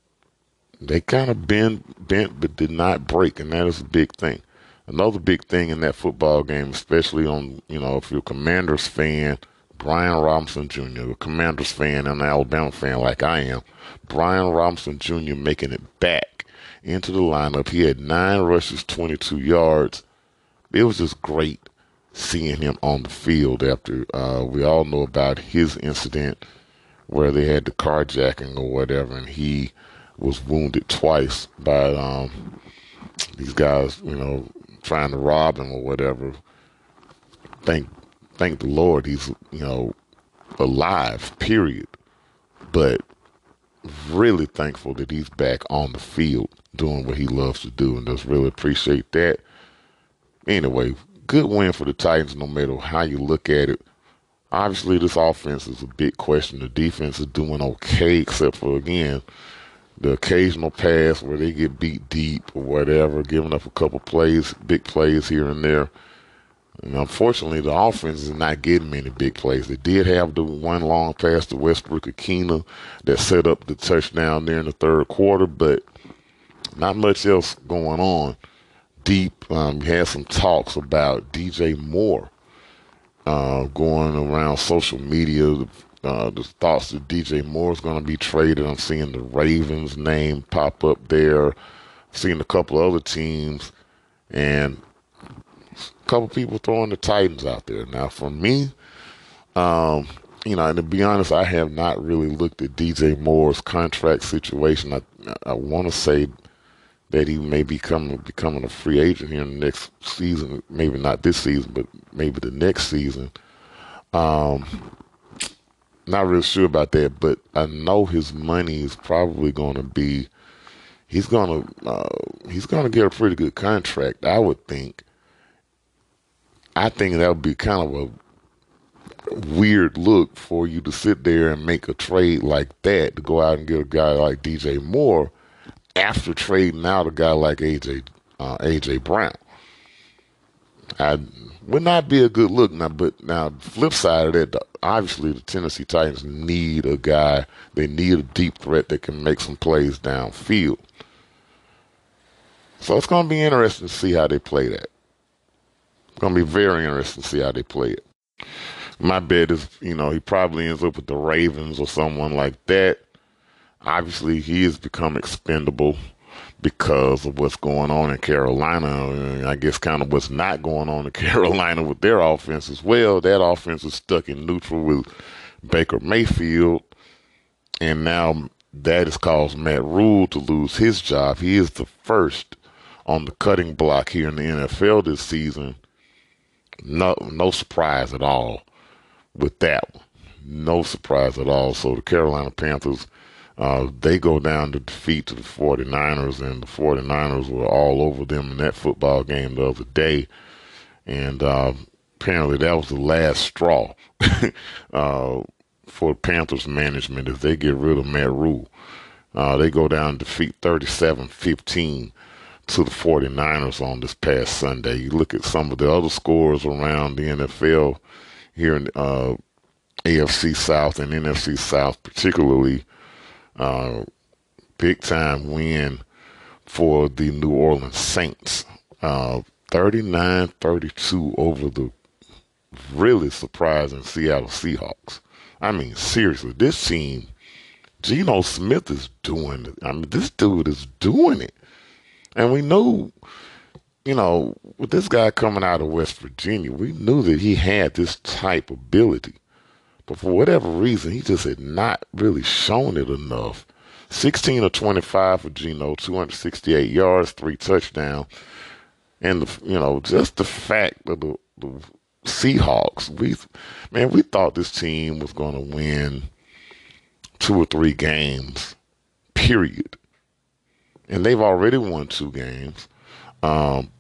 they kind of bent, bent, but did not break, and that is a big thing. Another big thing in that football game, especially on, you know, if you're a Commanders fan, Brian Robinson Junior, a Commanders fan and an Alabama fan like I am, Brian Robinson Junior making it back into the lineup. He had nine rushes, twenty-two yards. It was just great seeing him on the field after uh, we all know about his incident where they had the carjacking or whatever, and he was wounded twice by um, these guys, you know, trying to rob him or whatever. Thank, thank the Lord he's, you know, alive, period. But really thankful that he's back on the field doing what he loves to do, and just really appreciate that. Anyway, good win for the Titans no matter how you look at it. Obviously, this offense is a big question. The defense is doing okay, except for, again, the occasional pass where they get beat deep or whatever, giving up a couple plays, big plays here and there. And unfortunately, the offense is not getting many big plays. They did have the one long pass to Westbrook-Akina that set up the touchdown there in the third quarter, but not much else going on deep. Um, we had some talks about D J Moore uh, going around social media. Uh, the thoughts that D J Moore is going to be traded. I'm seeing the Ravens name pop up there. Seeing a couple other teams, and a couple people throwing the Titans out there. Now, for me, um, you know, and to be honest, I have not really looked at D J Moore's contract situation. I I want to say that he may be coming, becoming a free agent here in the next season. Maybe not this season, but maybe the next season. Um, not really sure about that, but I know his money is probably going to be. He's gonna uh, he's gonna get a pretty good contract, I would think. I think that would be kind of a weird look for you to sit there and make a trade like that to go out and get a guy like D J Moore after trading out a guy like A J uh, A J Brown. I would not be a good look now. But now, the flip side of that, obviously the Tennessee Titans need a guy. They need a deep threat that can make some plays downfield. So it's going to be interesting to see how they play that. It's going to be very interesting to see how they play it. My bet is, you know, he probably ends up with the Ravens or someone like that. Obviously, he has become expendable because of what's going on in Carolina. And I guess kind of what's not going on in Carolina with their offense as well. That offense is stuck in neutral with Baker Mayfield. And now that has caused Matt Rule to lose his job. He is the first on the cutting block here in the N F L this season. No, no surprise at all with that one. No surprise at all. So the Carolina Panthers, uh, they go down to defeat to the 49ers, and the 49ers were all over them in that football game the other day. And uh, apparently that was the last straw uh, for Panthers management as they get rid of Matt Rule. Uh, they go down and defeat thirty-seven fifteen to the 49ers on this past Sunday. You look at some of the other scores around the N F L here in uh, A F C South and N F C South, particularly uh, big time win for the New Orleans Saints. Uh, thirty-nine thirty-two over the really surprising Seattle Seahawks. I mean, seriously, this team, Geno Smith is doing it. I mean, this dude is doing it. And we knew, you know, with this guy coming out of West Virginia, we knew that he had this type of ability. But for whatever reason, he just had not really shown it enough sixteen of twenty-five for Geno, two hundred sixty-eight yards, three touchdowns. And, the, you know, just the fact that the, the Seahawks, we, man, we thought this team was going to win two or three games, period. And they've already won two games. Um,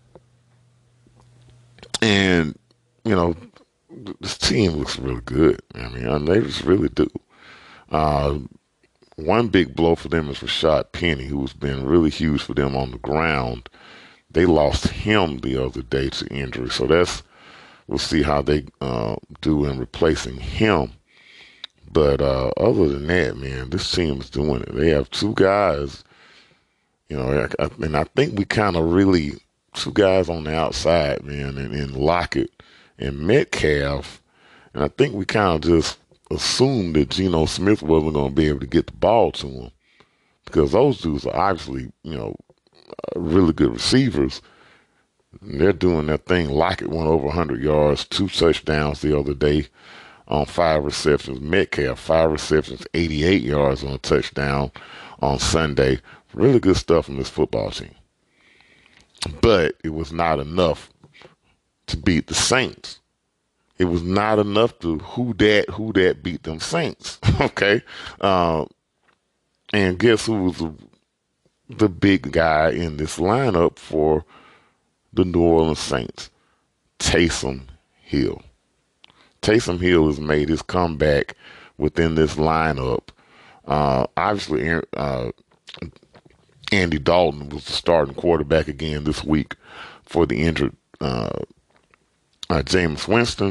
and, you know, this team looks really good. I mean, they just really do. Uh, one big blow for them is Rashad Penny, who's been really huge for them on the ground. They lost him the other day to injury, so that's we'll see how they uh, do in replacing him. But uh, other than that, man, this team is doing it. They have two guys, you know, I, I, and I think we kind of really two guys on the outside, man, and, and Lockett and Metcalf, and I think we kind of just assumed that Geno Smith wasn't going to be able to get the ball to him because those dudes are obviously, you know, uh, really good receivers. And they're doing their thing. Lockett went over one hundred yards, two touchdowns the other day on five receptions. Metcalf, five receptions, eighty-eight yards on a touchdown on Sunday. Really good stuff from this football team. But it was not enough to beat the Saints. It was not enough to who that who that beat them Saints. Okay, uh, and guess who was the, the big guy in this lineup for the New Orleans Saints? Taysom Hill. Taysom Hill has made his comeback within this lineup. Uh, obviously, uh, Andy Dalton was the starting quarterback again this week for the injured uh, uh, Jameis Winston.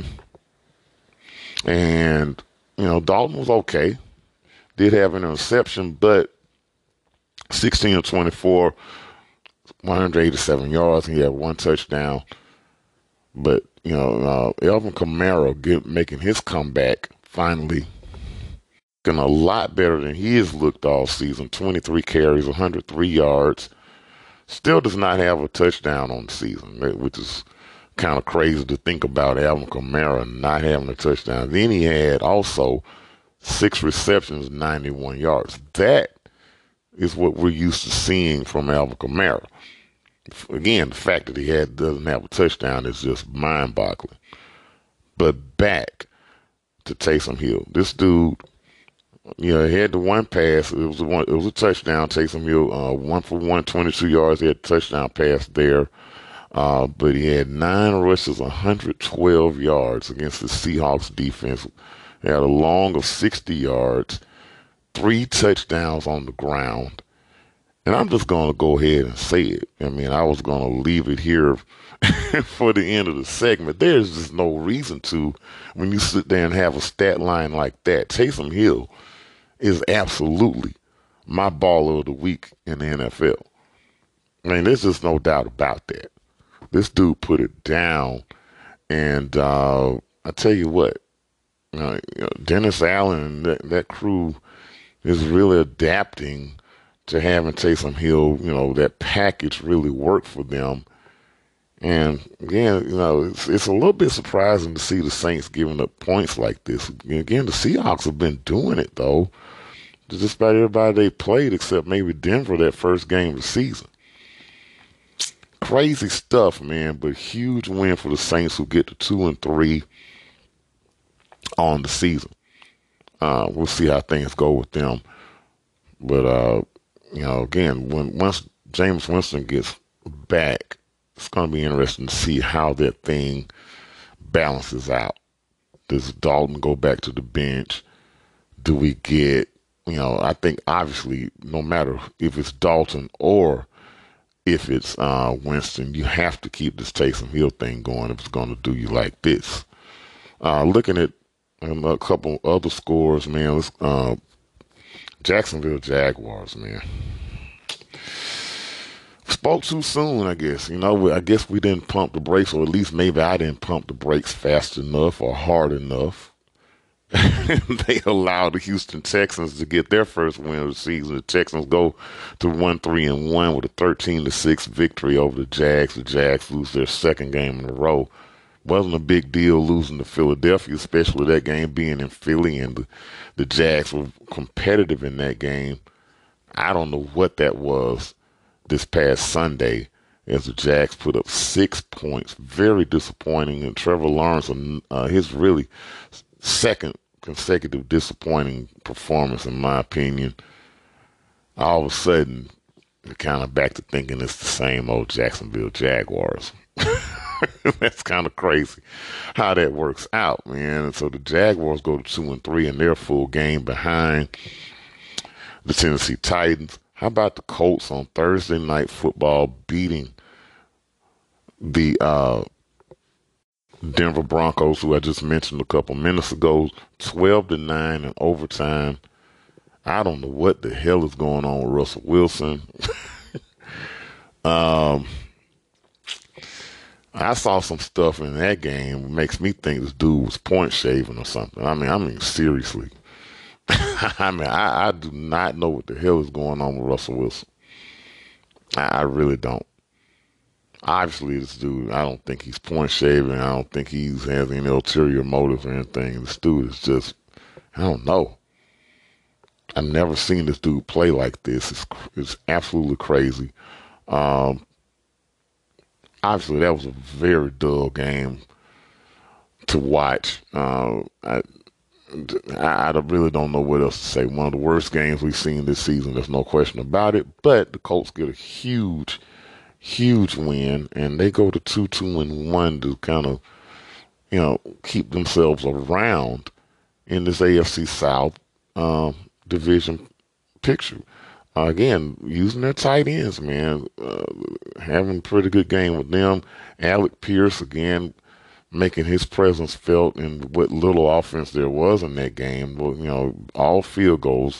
And, you know, Dalton was okay. Did have an interception, but sixteen of twenty-four, one hundred eighty-seven yards. He had one touchdown. But, you know, uh, Alvin Kamara get, making his comeback finally, looking a lot better than he has looked all season. twenty-three carries, one hundred three yards. Still does not have a touchdown on the season, which is kind of crazy to think about Alvin Kamara not having a touchdown. Then he had also six receptions, ninety-one yards. That is what we're used to seeing from Alvin Kamara. Again, the fact that he had doesn't have a touchdown is just mind-boggling. But back to Taysom Hill. This dude, you know, he had the one pass. It was a one. It was a touchdown. Taysom Hill, uh, one for one, twenty-two yards. He had a touchdown pass there. Uh, but he had nine rushes, one hundred twelve yards against the Seahawks defense. He had a long of sixty yards, three touchdowns on the ground. And I'm just going to go ahead and say it. I mean, I was going to leave it here for the end of the segment. There's just no reason to when you sit there and have a stat line like that. Taysom Hill is absolutely my baller of the week in the N F L. I mean, there's just no doubt about that. This dude put it down. And uh, I tell you what, uh, you know, Dennis Allen and that, that crew is really adapting to having Taysom Hill, you know, that package really work for them. And again, you know, it's, it's a little bit surprising to see the Saints giving up points like this. Again, the Seahawks have been doing it, though. Just about everybody they played except maybe Denver that first game of the season. Crazy stuff, man, but huge win for the Saints who get to two and three on the season. Uh, we'll see how things go with them. But, uh, you know, again, when once Jameis Winston gets back, it's going to be interesting to see how that thing balances out. Does Dalton go back to the bench? Do we get, you know, I think obviously no matter if it's Dalton or if it's uh, Winston, you have to keep this Taysom Hill thing going if it's going to do you like this. Uh, looking at um, a couple other scores, man, let's, uh, Jacksonville Jaguars, man. Spoke too soon, I guess. You know, I guess we didn't pump the brakes, or at least maybe I didn't pump the brakes fast enough or hard enough. They allowed the Houston Texans to get their first win of the season. The Texans go to one three and one with a thirteen to six victory over the Jags. The Jags lose their second game in a row. Wasn't a big deal losing to Philadelphia, especially that game being in Philly, and the, the Jags were competitive in that game. I don't know what that was this past Sunday as the Jags put up six points. Very disappointing. And Trevor Lawrence, uh, his really second consecutive disappointing performance, in my opinion. All of a sudden, you're kind of back to thinking it's the same old Jacksonville Jaguars. That's kind of crazy how that works out, man. And so the Jaguars go to two and three in their full game behind the Tennessee Titans. How about the Colts on Thursday Night Football beating the uh, Denver Broncos, who I just mentioned a couple minutes ago, twelve to nine in overtime. I don't know what the hell is going on with Russell Wilson. um, I saw some stuff in that game that makes me think this dude was point shaving or something. I mean, I mean, seriously. I mean, I, I do not know what the hell is going on with Russell Wilson. I, I really don't. Obviously, this dude, I don't think he's point shaving. I don't think he has any ulterior motive or anything. This dude is just, I don't know. I've never seen this dude play like this. It's, it's absolutely crazy. Um, obviously, that was a very dull game to watch. Uh, I, I really don't know what else to say. One of the worst games we've seen this season. There's no question about it. But the Colts get a huge, huge win, and they go to two, two, and one to kind of, you know, keep themselves around in this A F C South um, division picture. Uh, again, using their tight ends, man, uh, having a pretty good game with them. Alec Pierce again, making his presence felt in what little offense there was in that game. Well, you know, all field goals.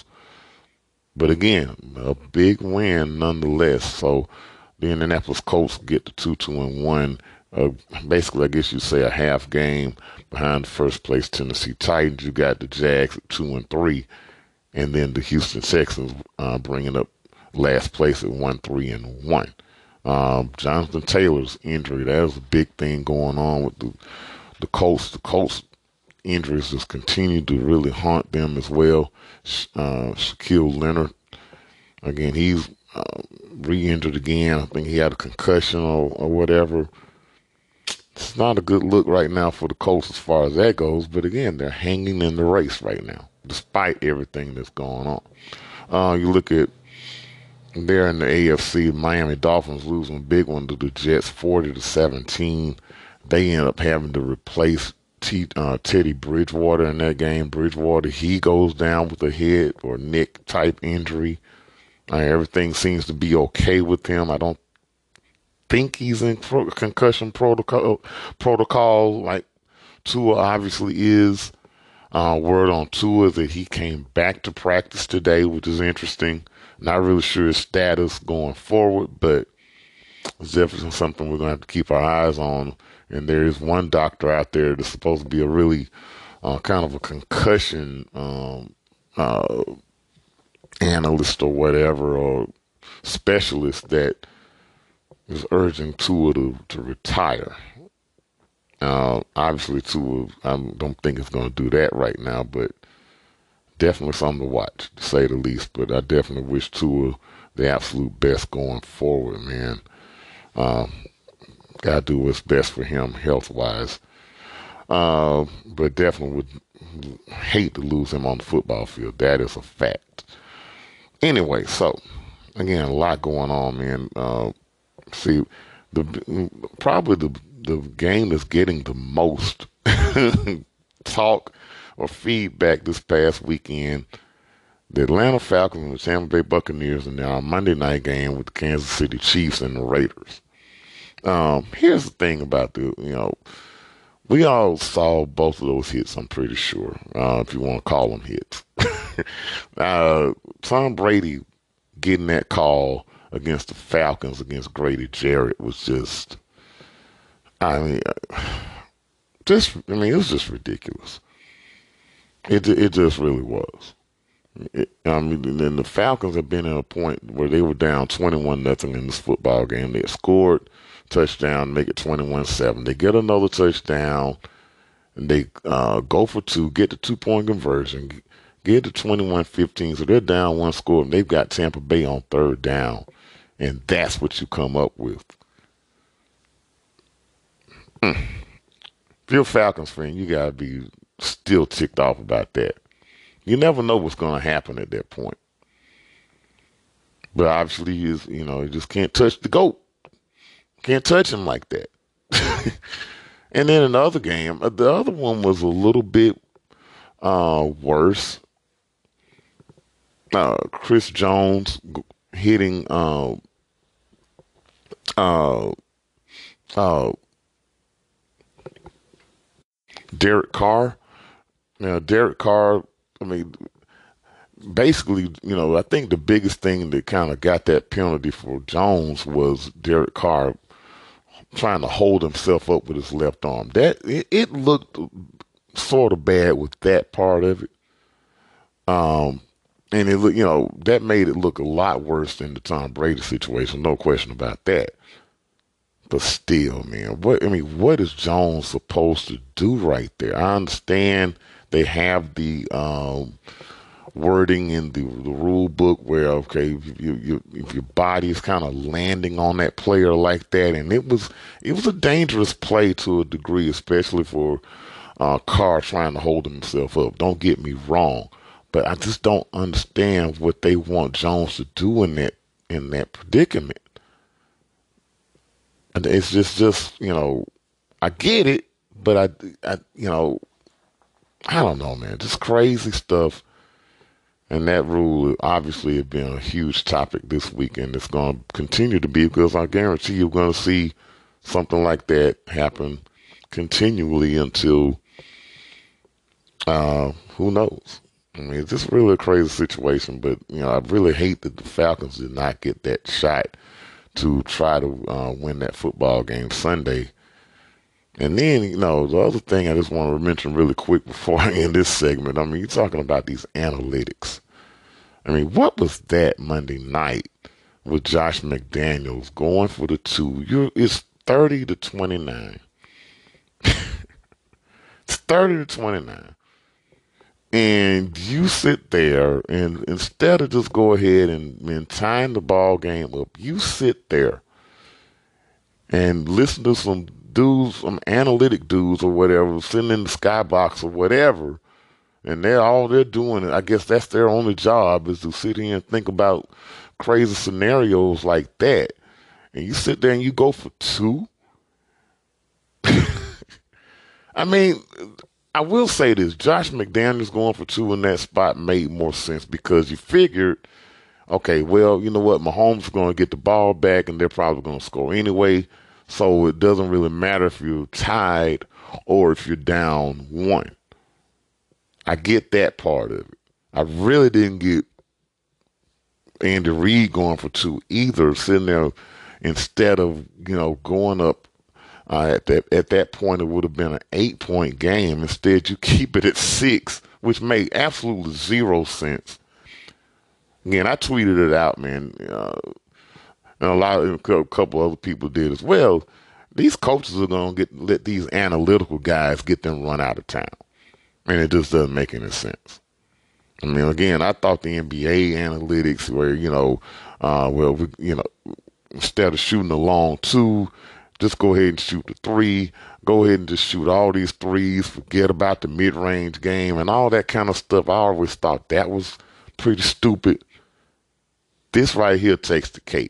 But again, a big win nonetheless. So the Indianapolis Colts get to two, two, and one. Uh, basically, I guess you'd say a half game behind the first place Tennessee Titans. You got the Jags at two and three, and then the Houston Texans uh, bringing up last place at one, three, and one. Um, Jonathan Taylor's injury, that was a big thing going on with the the Colts. The Colts injuries just continue to really haunt them as well. Uh, Shaquille Leonard, again, he's uh, re-injured again. I think he had a concussion or, or whatever. It's not a good look right now for the Colts as far as that goes, but again, they're hanging in the race right now, despite everything that's going on. Uh, you look at there in the A F C, Miami Dolphins losing a big one to the Jets, forty to seventeen. They end up having to replace T, uh, Teddy Bridgewater in that game. Bridgewater, he goes down with a head or neck type injury. Uh, everything seems to be okay with him. I don't think he's in pro- concussion protocol, protocol like Tua obviously is. Uh, word on Tua is that he came back to practice today, which is interesting. Not really sure his status going forward, but it's definitely something we're going to have to keep our eyes on. And there is one doctor out there that's supposed to be a really uh, kind of a concussion um, uh, analyst or whatever, or specialist that is urging Tua to, to retire. Uh, obviously, Tua, I don't think it's going to do that right now, but definitely something to watch, to say the least. But I definitely wish Tua the absolute best going forward, man. Uh, Got to do what's best for him health-wise. Uh, but definitely would hate to lose him on the football field. That is a fact. Anyway, so, again, a lot going on, man. Uh, see, the probably the, the game that's getting the most talk or feedback this past weekend, the Atlanta Falcons and the Tampa Bay Buccaneers in our Monday night game with the Kansas City Chiefs and the Raiders. Um, here's the thing about the, you know, we all saw both of those hits, I'm pretty sure, uh, if you want to call them hits. uh, Tom Brady getting that call against the Falcons, against Grady Jarrett, was just, I mean, just, I mean, it was just ridiculous. It it just really was. It, I mean, and the Falcons have been at a point where they were down twenty-one nothing in this football game. They had scored touchdown, make it twenty-one seven. They get another touchdown, and they uh, go for two, get the two-point conversion, Get to twenty-one fifteen, so they're down one score, and they've got Tampa Bay on third down, and that's what you come up with. Mm. If you're a Falcons fan, you got to be still ticked off about that. You never know what's going to happen at that point. But obviously, is you know, you just can't touch the GOAT. Can't touch him like that. And then another game, the other one was a little bit uh, worse. Uh, Chris Jones hitting uh, uh, uh, Derek Carr. Now, Derek Carr, I mean, basically, you know, I think the biggest thing that kind of got that penalty for Jones was Derek Carr trying to hold himself up with his left arm. That it, it looked sort of bad with that part of it. Um, and it look, you know, that made it look a lot worse than the Tom Brady situation. No question about that. But still, man, what I mean, what is Jones supposed to do right there? I understand they have the um, wording in the, the rule book where, okay, if, you, you, if your body is kind of landing on that player like that, and it was it was a dangerous play to a degree, especially for uh, Carr trying to hold himself up. Don't get me wrong, but I just don't understand what they want Jones to do in that in that predicament. And it's just, just you know, I get it, but I, I, you know, I don't know, man, just crazy stuff. And that rule obviously has been a huge topic this week, and it's going to continue to be because I guarantee you're going to see something like that happen continually until, uh, who knows? I mean, it's just really a crazy situation, but, you know, I really hate that the Falcons did not get that shot to try to uh, win that football game Sunday. And then, you know, the other thing I just want to mention really quick before I end this segment, I mean, you're talking about these analytics. I mean, what was that Monday night with Josh McDaniels going for the two? You're, it's thirty to twenty-nine. It's thirty to twenty-nine. And you sit there, and instead of just go ahead and, and tying the ball game up, you sit there and listen to some dudes, some analytic dudes or whatever, sitting in the skybox or whatever, and they're all they're doing. I guess that's their only job is to sit here and think about crazy scenarios like that. And you sit there and you go for two. I mean, I will say this: Josh McDaniels going for two in that spot made more sense because you figured, okay, well, you know what, Mahomes is going to get the ball back, and they're probably going to score anyway. So it doesn't really matter if you're tied or if you're down one. I get that part of it. I really didn't get Andy Reid going for two either, sitting there instead of, you know, going up uh, at that at that point. It would have been an eight-point game. Instead, you keep it at six, which made absolutely zero sense. Again, I tweeted it out, man. Uh, And a lot of a couple other people did as well. These coaches are gonna get let these analytical guys get them run out of town, and it just doesn't make any sense. I mean, again, I thought the N B A analytics were, you know, uh, well, we, you know, instead of shooting a long two, just go ahead and shoot the three. Go ahead and just shoot all these threes. Forget about the mid-range game and all that kind of stuff. I always thought that was pretty stupid. This right here takes the cake.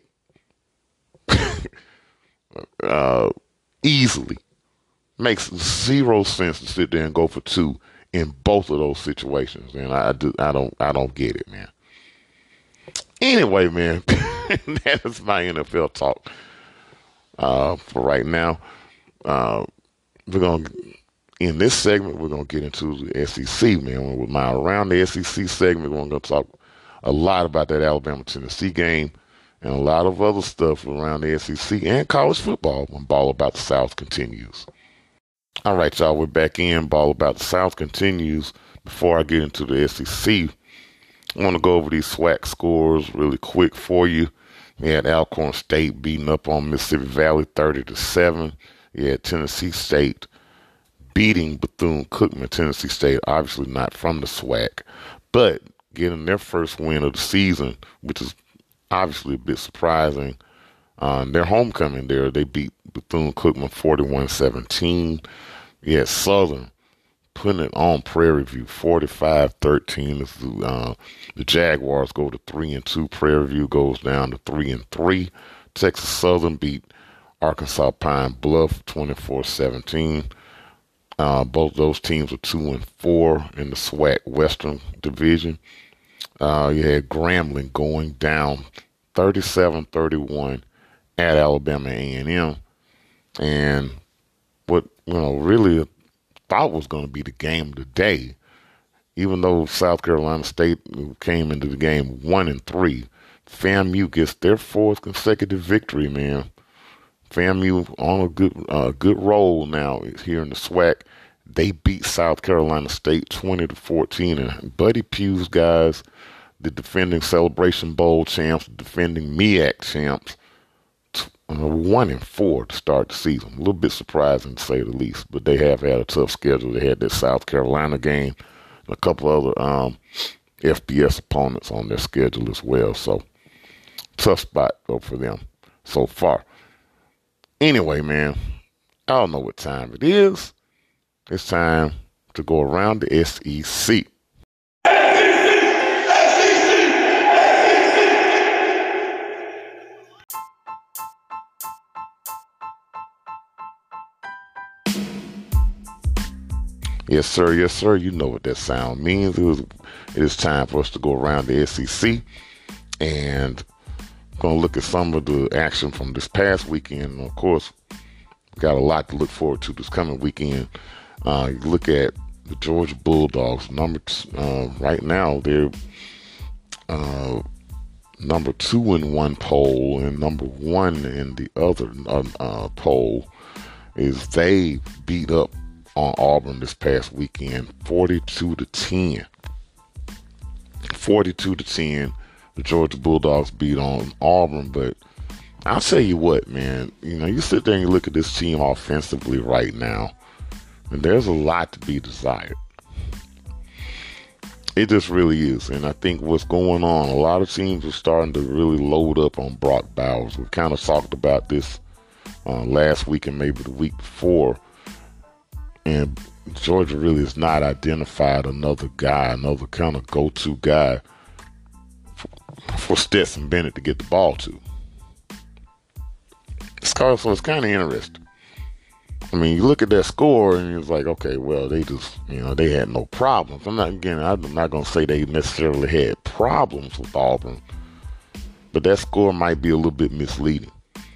uh, easily makes zero sense to sit there and go for two in both of those situations, and I do I don't I don't get it, man. Anyway, man, that is my N F L talk uh, for right now. Uh, we're gonna in this segment we're gonna get into the S E C, man. With my around the S E C segment, we're gonna talk a lot about that Alabama Tennessee game. And a lot of other stuff around the S E C and college football when Ball About the South continues. All right, y'all, we're back in. Ball About the South continues. Before I get into the S E C, I want to go over these SWAC scores really quick for you. We had Alcorn State beating up on Mississippi Valley thirty to seven. You had Tennessee State beating Bethune-Cookman. Tennessee State, obviously not from the SWAC, but getting their first win of the season, which is obviously a bit surprising. Uh, their homecoming there, they beat Bethune-Cookman forty-one seventeen. Yeah, Southern putting it on Prairie View forty-five thirteen. Uh, the Jaguars go to three and two. Prairie View goes down to three and three. Texas Southern beat Arkansas Pine Bluff twenty-four seventeen. Uh, both those teams are two and four in the SWAC Western Division. Uh, you had Grambling going down thirty-seven thirty-one at Alabama A and M, and what you know really thought was going to be the game of the day, even though South Carolina State came into the game one and three, FAMU gets their fourth consecutive victory. Man, FAMU on a good uh, good roll now here in the SWAC. They beat South Carolina State twenty to fourteen, and Buddy Pugh's guys, the defending Celebration Bowl champs, the defending M E A C champs, uh, one and four to start the season. A little bit surprising to say the least, but they have had a tough schedule. They had that South Carolina game, and a couple other um, F B S opponents on their schedule as well. So tough spot though for them so far. Anyway, man, I don't know what time it is. It's time to go around the S E C. Yes, sir. Yes, sir. You know what that sound means. It was. It is time for us to go around the S E C, and going to look at some of the action from this past weekend. Of course, got a lot to look forward to this coming weekend. Uh, you look at the Georgia Bulldogs. Number t- uh, right now, they're uh, number two in one poll, and number one in the other uh, uh, poll. Is they beat up on Auburn this past weekend, forty-two to ten. forty-two to ten. The Georgia Bulldogs beat on Auburn, but I'll tell you what, man. You know, you sit there and you look at this team offensively right now, and there's a lot to be desired. It just really is. And I think what's going on, a lot of teams are starting to really load up on Brock Bowers. We kind of talked about this uh, last week and maybe the week before. And Georgia really has not identified another guy, another kind of go-to guy for, for Stetson Bennett to get the ball to. So it's kind of interesting. I mean, you look at that score and it's like, okay, well, they just, you know, they had no problems. I'm not, again, I'm not going to say they necessarily had problems with Auburn, but that score might be a little bit misleading.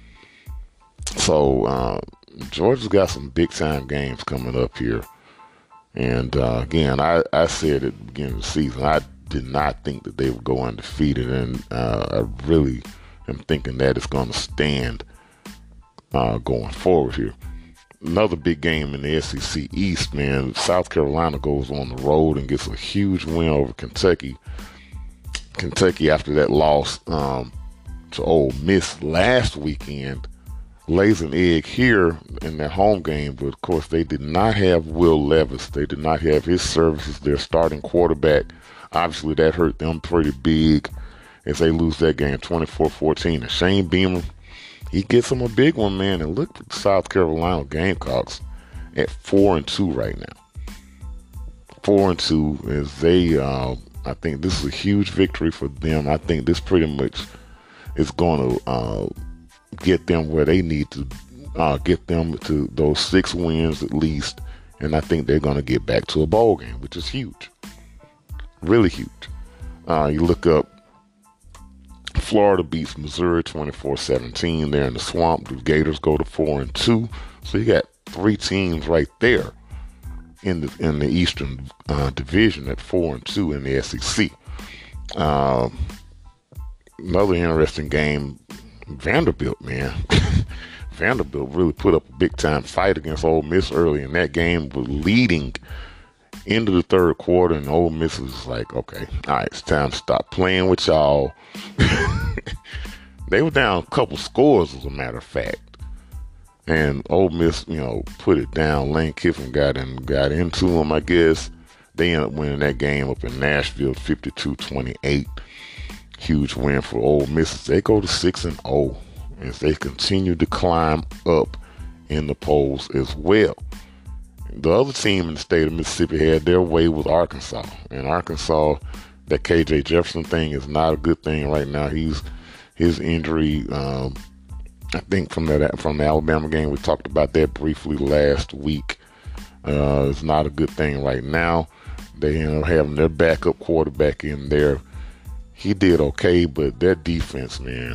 So, uh, Georgia's got some big-time games coming up here. And, uh, again, I, I said at the beginning of the season, I did not think that they would go undefeated, and uh, I really am thinking that it's going to stand uh, going forward here. Another big game in the S E C East, man. South Carolina goes on the road and gets a huge win over Kentucky. Kentucky, after that loss um, to Ole Miss last weekend, lays an egg here in their home game, but of course they did not have Will Levis. They did not have his services, their starting quarterback. Obviously that hurt them pretty big as they lose that game twenty-four fourteen. And Shane Beamer, he gets them a big one, man. And look at the South Carolina Gamecocks at four and two right now. Four and two as they, uh, I think this is a huge victory for them. I think this pretty much is going to uh, get them where they need to uh, get them to those six wins at least. And I think they're going to get back to a bowl game, which is huge. Really huge. Uh, you look up, Florida beats Missouri twenty-four seventeen. They're in the swamp. The Gators go to four and two. So you got three teams right there in the in the Eastern uh, Division at four and two in the S E C. Uh, another interesting game, Vanderbilt, man. Vanderbilt really put up a big time fight against Ole Miss early in that game, was leading into the third quarter, and Ole Miss was like, okay, all right, it's time to stop playing with y'all. They were down a couple scores, as a matter of fact. And Ole Miss, you know, put it down. Lane Kiffin got in, got into them, I guess. They end up winning that game up in Nashville, fifty-two twenty-eight. Huge win for Ole Miss. They go to six and oh as they continue to climb up in the polls as well. The other team in the state of Mississippi had their way with Arkansas. And Arkansas, that K J Jefferson thing is not a good thing right now. He's his injury, um, I think from that from the Alabama game, we talked about that briefly last week. Uh, it's not a good thing right now. They end up having their backup quarterback in there. He did okay, but their defense, man,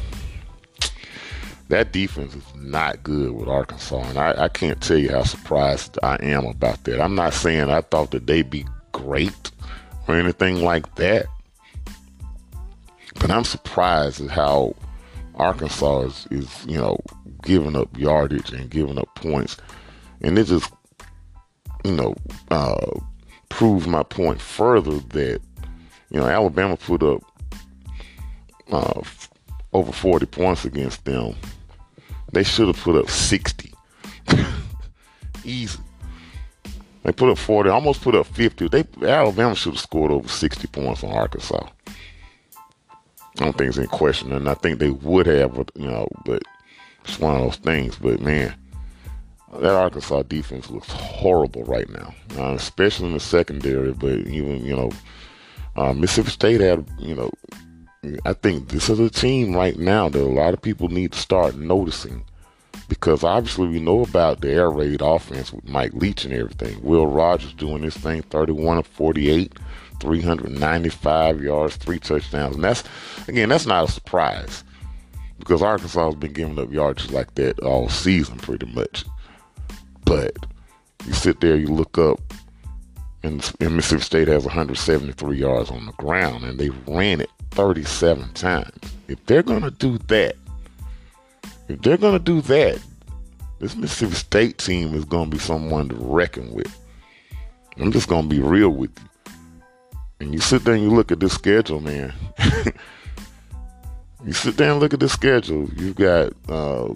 that defense is not good with Arkansas. And I, I can't tell you how surprised I am about that. I'm not saying I thought that they'd be great or anything like that, but I'm surprised at how Arkansas is, is you know, giving up yardage and giving up points. And it just, you know, uh, proves my point further that, you know, Alabama put up uh, f- over forty points against them. They should have put up sixty. Easy. They put up forty, almost put up fifty. They Alabama should have scored over sixty points on Arkansas. I don't think it's in question, and I think they would have, you know, but it's one of those things. But man, that Arkansas defense looks horrible right now, uh, especially in the secondary. But even, you know, uh, Mississippi State had, you know, I think this is a team right now that a lot of people need to start noticing, because obviously we know about the air raid offense with Mike Leach and everything. Will Rogers doing this thing, thirty-one of forty-eight, three hundred ninety-five yards, three touchdowns. And that's, again, that's not a surprise, because Arkansas has been giving up yards like that all season pretty much. But you sit there, you look up, and, and Mississippi State has one hundred seventy-three yards on the ground, and they ran it thirty-seven times. If they're going to do that, if they're going to do that, this Mississippi State team is going to be someone to reckon with. I'm just going to be real with you. And you sit there and you look at this schedule, man. You sit there and look at this schedule. You've got, uh,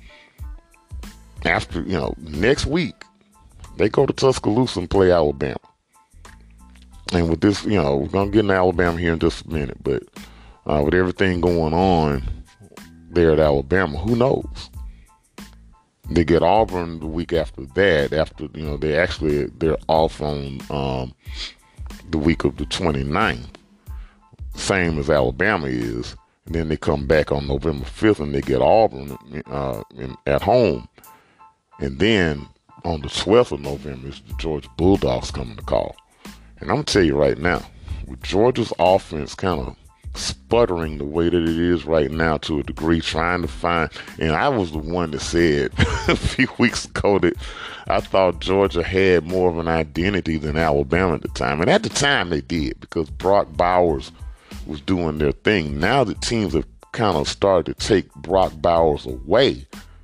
after, you know, next week, they go to Tuscaloosa and play Alabama. And with this, you know, we're going to get into Alabama here in just a minute, but uh, with everything going on there at Alabama, who knows? They get Auburn the week after that, after, you know, they actually, they're off on um, the week of the twenty-ninth, same as Alabama is. And then they come back on November fifth and they get Auburn uh, in, at home. And then on the twelfth of November, it's the Georgia Bulldogs coming to call. And I'm going to tell you right now, with Georgia's offense kind of sputtering the way that it is right now to a degree, trying to find, and I was the one that said a few weeks ago that I thought Georgia had more of an identity than Alabama at the time. And at the time they did, because Brock Bowers was doing their thing. Now that teams have kind of started to take Brock Bowers away,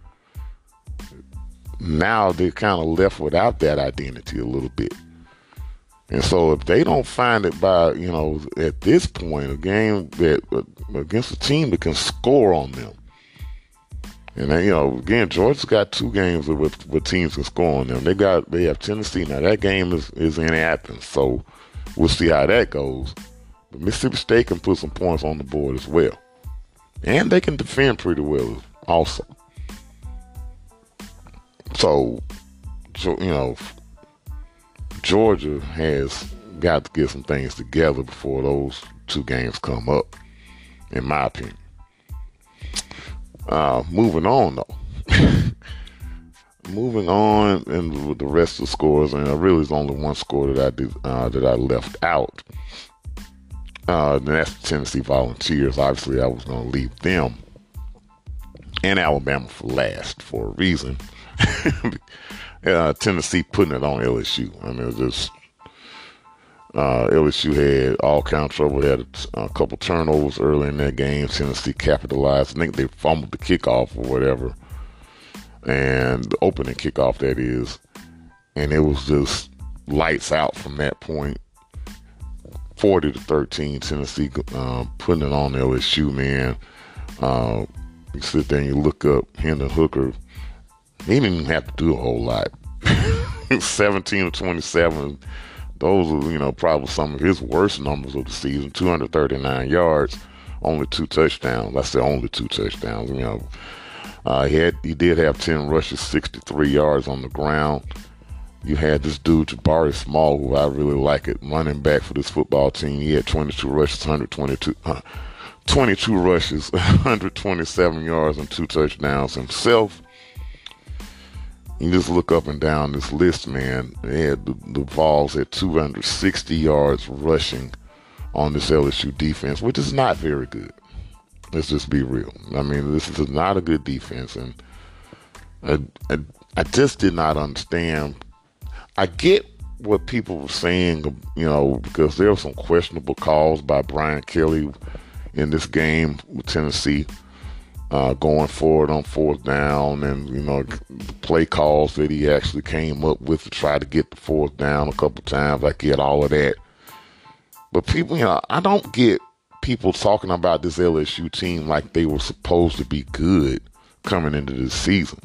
now they're kind of left without that identity a little bit. And so if they don't find it by, you know, at this point, a game that uh, against a team that can score on them. And then, you know, again, Georgia's got two games with, with teams can score on them. They got, they have Tennessee. Now that game is, is in Athens, so we'll see how that goes. But Mississippi State can put some points on the board as well. And they can defend pretty well also. So, you know, Georgia has got to get some things together before those two games come up, in my opinion. Uh, moving on, though. moving on, and with the rest of the scores, and really there's only one score that I did uh, that I left out. Uh, and that's the Tennessee Volunteers. Obviously, I was going to leave them and Alabama for last for a reason. Uh, Tennessee putting it on L S U. I mean, it was just uh, L S U had all kind of trouble. They had a, a couple turnovers early in that game. Tennessee capitalized. I think they fumbled the kickoff or whatever, and the opening kickoff, that is. And it was just lights out from that point. forty to thirteen, Tennessee uh, putting it on L S U, man. Uh, you sit there and you look up Hendon Hooker. He didn't even have to do a whole lot. seventeen of twenty-seven, Those are, you know, probably some of his worst numbers of the season. two hundred thirty-nine yards, only two touchdowns. That's the only two touchdowns, you know. Uh, he had, he did have ten rushes, sixty-three yards on the ground. You had this dude, Jabari Small, who I really like it, running back for this football team. He had twenty-two rushes, one hundred twenty-two, uh, twenty-two rushes, one hundred twenty-seven yards, and two touchdowns himself. You just look up and down this list, man. They had the, the Vols at two hundred sixty yards rushing on this L S U defense, which is not very good. Let's just be real. I mean, this is not a good defense, and I, I, I just did not understand. I get what people were saying, you know, because there were some questionable calls by Brian Kelly in this game with Tennessee, uh, going forward on fourth down, and, you know, play calls that he actually came up with to try to get the fourth down a couple times. I get all of that. But people, you know, I don't get people talking about this L S U team like they were supposed to be good coming into this season.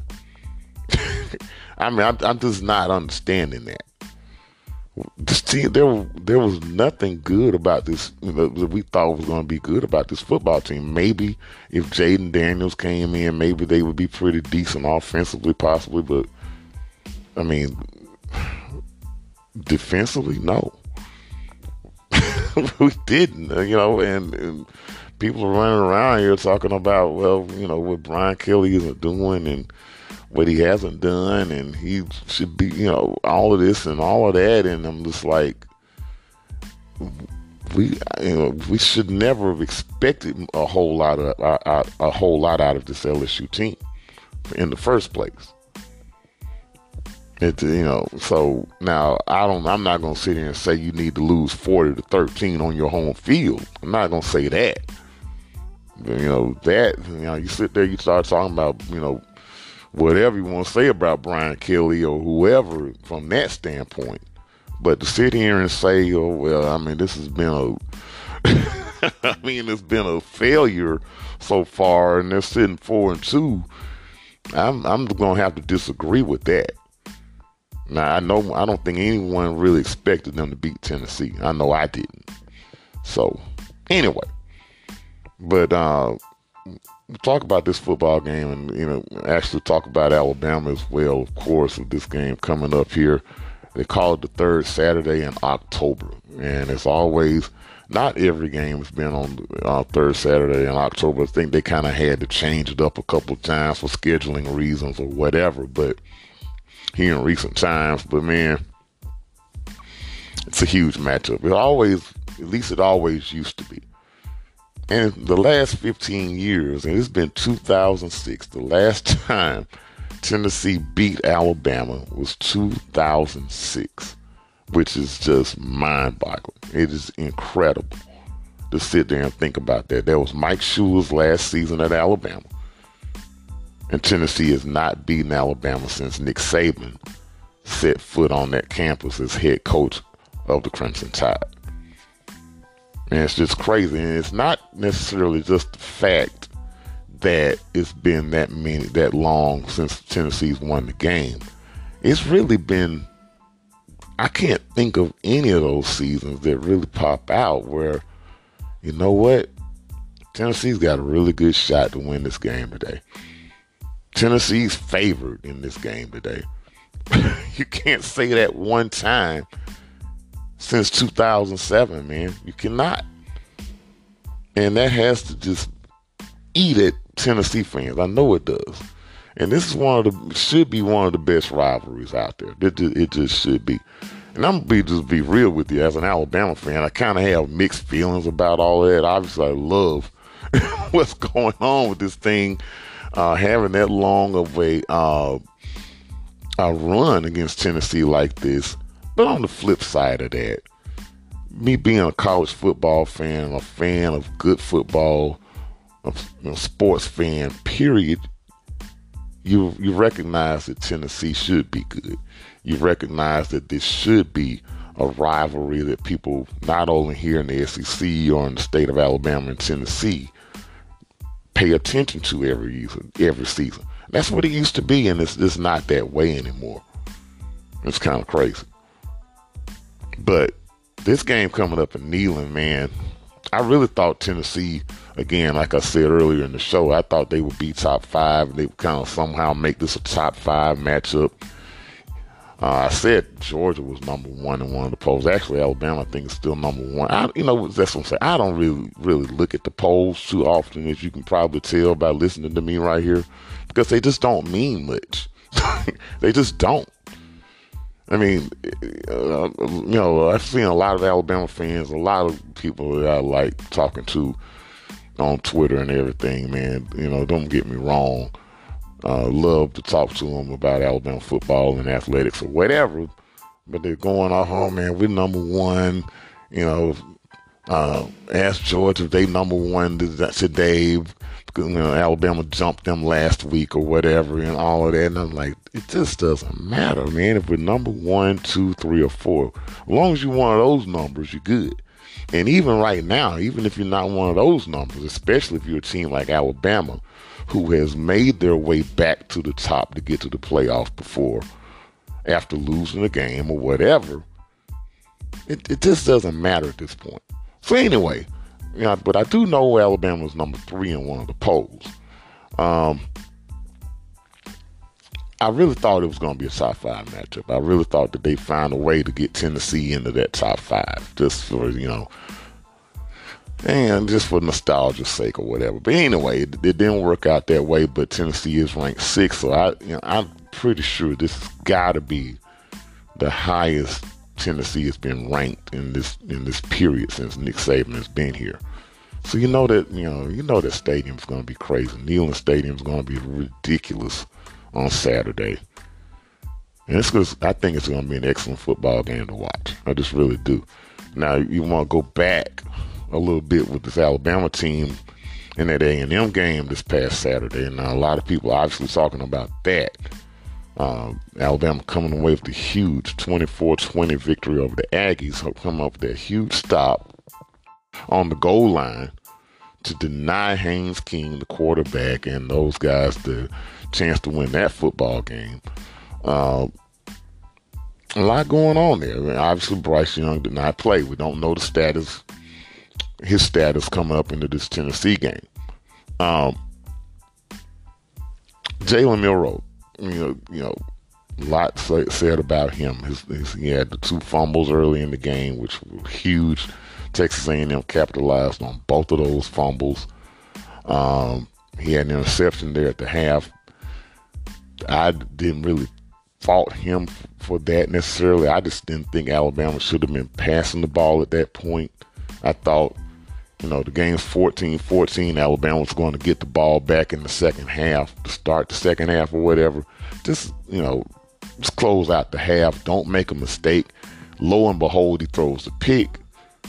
I mean, I, I'm just not understanding that. This team, there, there was nothing good about this, you know, that we thought was going to be good about this football team. Maybe if Jaden Daniels came in, maybe they would be pretty decent offensively, possibly. But, I mean, defensively, no. We didn't, you know, and, and people are running around here talking about, well, you know, what Brian Kelly isn't doing and what he hasn't done, and he should be, you know, all of this and all of that, and I'm just like, we, you know, we should never have expected a whole lot of a, a whole lot out of this L S U team in the first place. It, you know, so now I don't. I'm not gonna sit here and say you need to lose forty to thirteen on your home field. I'm not gonna say that. But, you know that. You know, you sit there, you start talking about, you know, whatever you want to say about Brian Kelly or whoever from that standpoint. But to sit here and say, oh well, I mean, this has been a, I mean, it's been a failure so far, and they're sitting four and two. I'm I'm gonna have to disagree with that. Now, I know I don't think anyone really expected them to beat Tennessee. I know I didn't. So, anyway. But uh, talk about this football game, and, you know, actually talk about Alabama as well, of course, with this game coming up here. They call it the third Saturday in October. And it's always, not every game has been on the uh, third Saturday in October. I think they kind of had to change it up a couple of times for scheduling reasons or whatever. But here in recent times, but man, it's a huge matchup. It always, at least it always used to be. And the last fifteen years, and it's been two thousand six, the last time Tennessee beat Alabama was two thousand six, which is just mind-boggling. It is incredible to sit there and think about that. That was Mike Schuler's last season at Alabama. And Tennessee has not beaten Alabama since Nick Saban set foot on that campus as head coach of the Crimson Tide. And it's just crazy. And it's not necessarily just the fact that it's been that many, that long since Tennessee's won the game. It's really been, I can't think of any of those seasons that really pop out where, you know what, Tennessee's got a really good shot to win this game today. Tennessee's favored in this game today. You can't say that one time since two thousand seven, man. You cannot. And that has to just eat at Tennessee fans. I know it does. And this is one of the, should be one of the best rivalries out there. It just, it just should be. And I'm going to be, just be real with you. As an Alabama fan, I kind of have mixed feelings about all of that. Obviously, I love what's going on with this thing. Uh, having that long of a, uh, a run against Tennessee like this. But on the flip side of that, me being a college football fan, a fan of good football, a you know, sports fan, period, you you recognize that Tennessee should be good. You recognize that this should be a rivalry that people not only here in the S E C or in the state of Alabama and Tennessee pay attention to every season, every season. That's what it used to be, and it's just not that way anymore. It's kind of crazy. But this game coming up in Neyland, man, I really thought Tennessee, again, like I said earlier in the show, I thought they would be top five. They would kind of somehow make this a top five matchup. Uh, I said Georgia was number one in one of the polls. Actually, Alabama, I think, is still number one. I, you know, that's what I'm saying. I don't really, really look at the polls too often, as you can probably tell by listening to me right here, because they just don't mean much. They just don't. I mean, uh, you know, I've seen a lot of Alabama fans, a lot of people that I like talking to on Twitter and everything, man. You know, don't get me wrong. Uh, love to talk to them about Alabama football and athletics or whatever, but they're going off, oh man, we're number one, you know, uh, ask Georgia if they number one today, because, you know, Alabama jumped them last week or whatever and all of that, and I'm like, it just doesn't matter, man, if we're number one, two, three, or four, as long as you're one of those numbers, you're good. And even right now, even if you're not one of those numbers, especially if you're a team like Alabama, who has made their way back to the top to get to the playoff before, after losing a game or whatever, it, it just doesn't matter at this point. So anyway, you know, but I do know Alabama's number three in one of the polls. Um, I really thought it was going to be a top five matchup. I really thought that they'd find a way to get Tennessee into that top five, just for, you know, and just for nostalgia's sake or whatever. But anyway, it, it didn't work out that way, but Tennessee is ranked sixth, so I, you know, I'm pretty sure this has got to be the highest Tennessee has been ranked in this in this period since Nick Saban has been here. So you know that, you know, you know that stadium's going to be crazy. Neyland Stadium's going to be ridiculous on Saturday. And it's because I think it's going to be an excellent football game to watch. I just really do. Now, you want to go back a little bit with this Alabama team in that A and M game this past Saturday. And now a lot of people are obviously talking about that. Uh, Alabama coming away with a huge twenty-four twenty victory over the Aggies, coming up with that huge stop on the goal line to deny Haynes King, the quarterback, and those guys the chance to win that football game. Uh, a lot going on there. I mean, obviously, Bryce Young did not play. We don't know the status, his status coming up into this Tennessee game. Um, Jalen Milroe, you know, you know, a lot say, said about him. His, his, he had the two fumbles early in the game, which were huge. Texas A and M capitalized on both of those fumbles. Um, he had an interception there at the half. I didn't really fault him for that necessarily. I just didn't think Alabama should have been passing the ball at that point. I thought, you know, the game's fourteen fourteen. Alabama was going to get the ball back in the second half to start the second half or whatever. Just, you know, just close out the half. Don't make a mistake. Lo and behold, he throws the pick.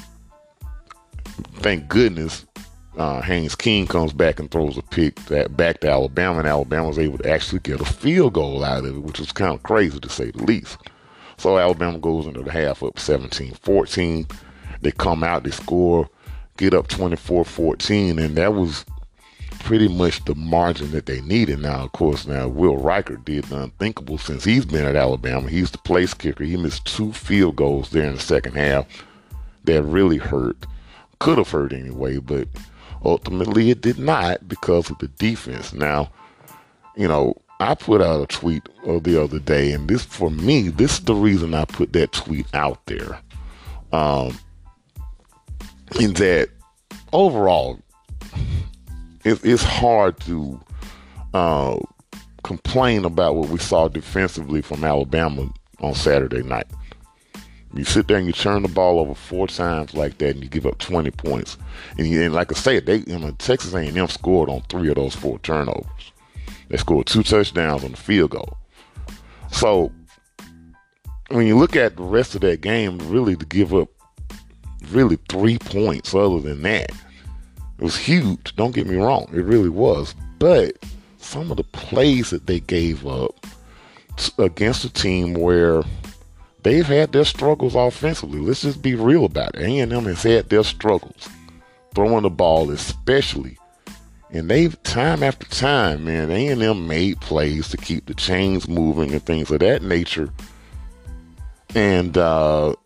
Thank goodness uh, Haynes King comes back and throws a pick that back to Alabama, and Alabama was able to actually get a field goal out of it, which was kind of crazy to say the least. So Alabama goes into the half up seventeen fourteen. They come out, they score, get up twenty-four fourteen, and that was pretty much the margin that they needed. Now, of course, now Will Riker did the unthinkable since he's been at Alabama. He's the place kicker. He missed two field goals there in the second half that really hurt. Could have hurt anyway, but ultimately it did not because of the defense. Now, you know, I put out a tweet the other day, and this, for me, this is the reason I put that tweet out there. Um, in that overall, it, it's hard to uh, complain about what we saw defensively from Alabama on Saturday night. You sit there and you turn the ball over four times like that, and you give up twenty points. And, you, and like I said, they, you know, Texas A and M scored on three of those four turnovers. They scored two touchdowns on the field goal. So when you look at the rest of that game, really to give up really three points other than that, it was huge. Don't get me wrong. It really was. But some of the plays that they gave up against a team where they've had their struggles offensively. Let's just be real about it. A and M has had their struggles throwing the ball, especially. And they've, time after time, man, A and M made plays to keep the chains moving and things of that nature. And uh,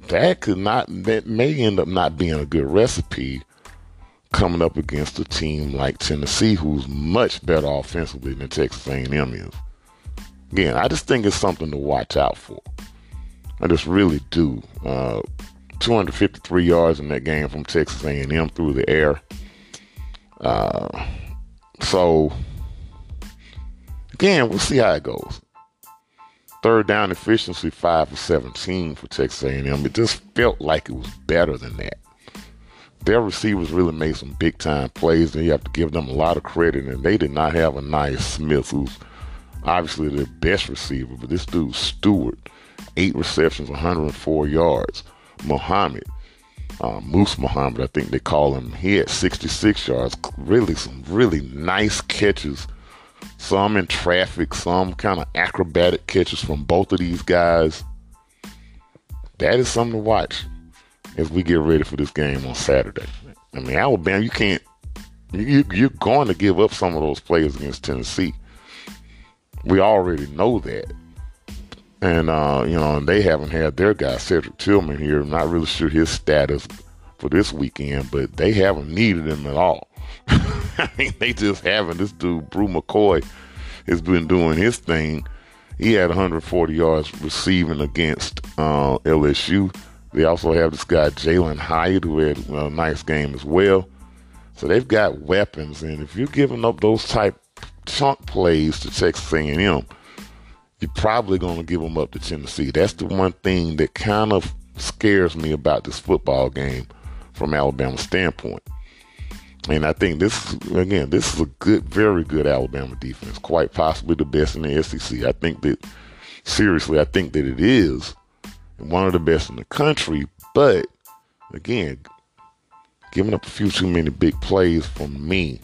that could not, that may end up not being a good recipe coming up against a team like Tennessee, who's much better offensively than Texas A and M is. Again, I just think it's something to watch out for. I just really do. Uh, two hundred fifty-three yards in that game from Texas A and M through the air. Uh, so, again, we'll see how it goes. Third down efficiency, five for seventeen for Texas A and M. It just felt like it was better than that. Their receivers really made some big-time plays, and you have to give them a lot of credit, and they did not have a nice Smith, who's obviously their best receiver, but this dude, Stewart, eight receptions, one hundred four yards. Muhammad, uh, Moose Muhammad, I think they call him, he had sixty-six yards. Really, some really nice catches. Some in traffic, some kind of acrobatic catches from both of these guys. That is something to watch as we get ready for this game on Saturday. I mean, Alabama, you can't, you, you're going to give up some of those players against Tennessee. We already know that. And, uh, you know, and they haven't had their guy, Cedric Tillman, here. I'm not really sure his status for this weekend, but they haven't needed him at all. I mean, they just haven't. This dude, Brew McCoy, has been doing his thing. He had one hundred forty yards receiving against uh, L S U. They also have this guy, Jalen Hyatt, who had a nice game as well. So they've got weapons, and if you're giving up those type chunk plays to Texas A and M, you're probably going to give them up to Tennessee. That's the one thing that kind of scares me about this football game from Alabama's standpoint. And I think this, again, this is a good, very good Alabama defense, quite possibly the best in the S E C. I think that, seriously, I think that it is one of the best in the country. But, again, giving up a few too many big plays for me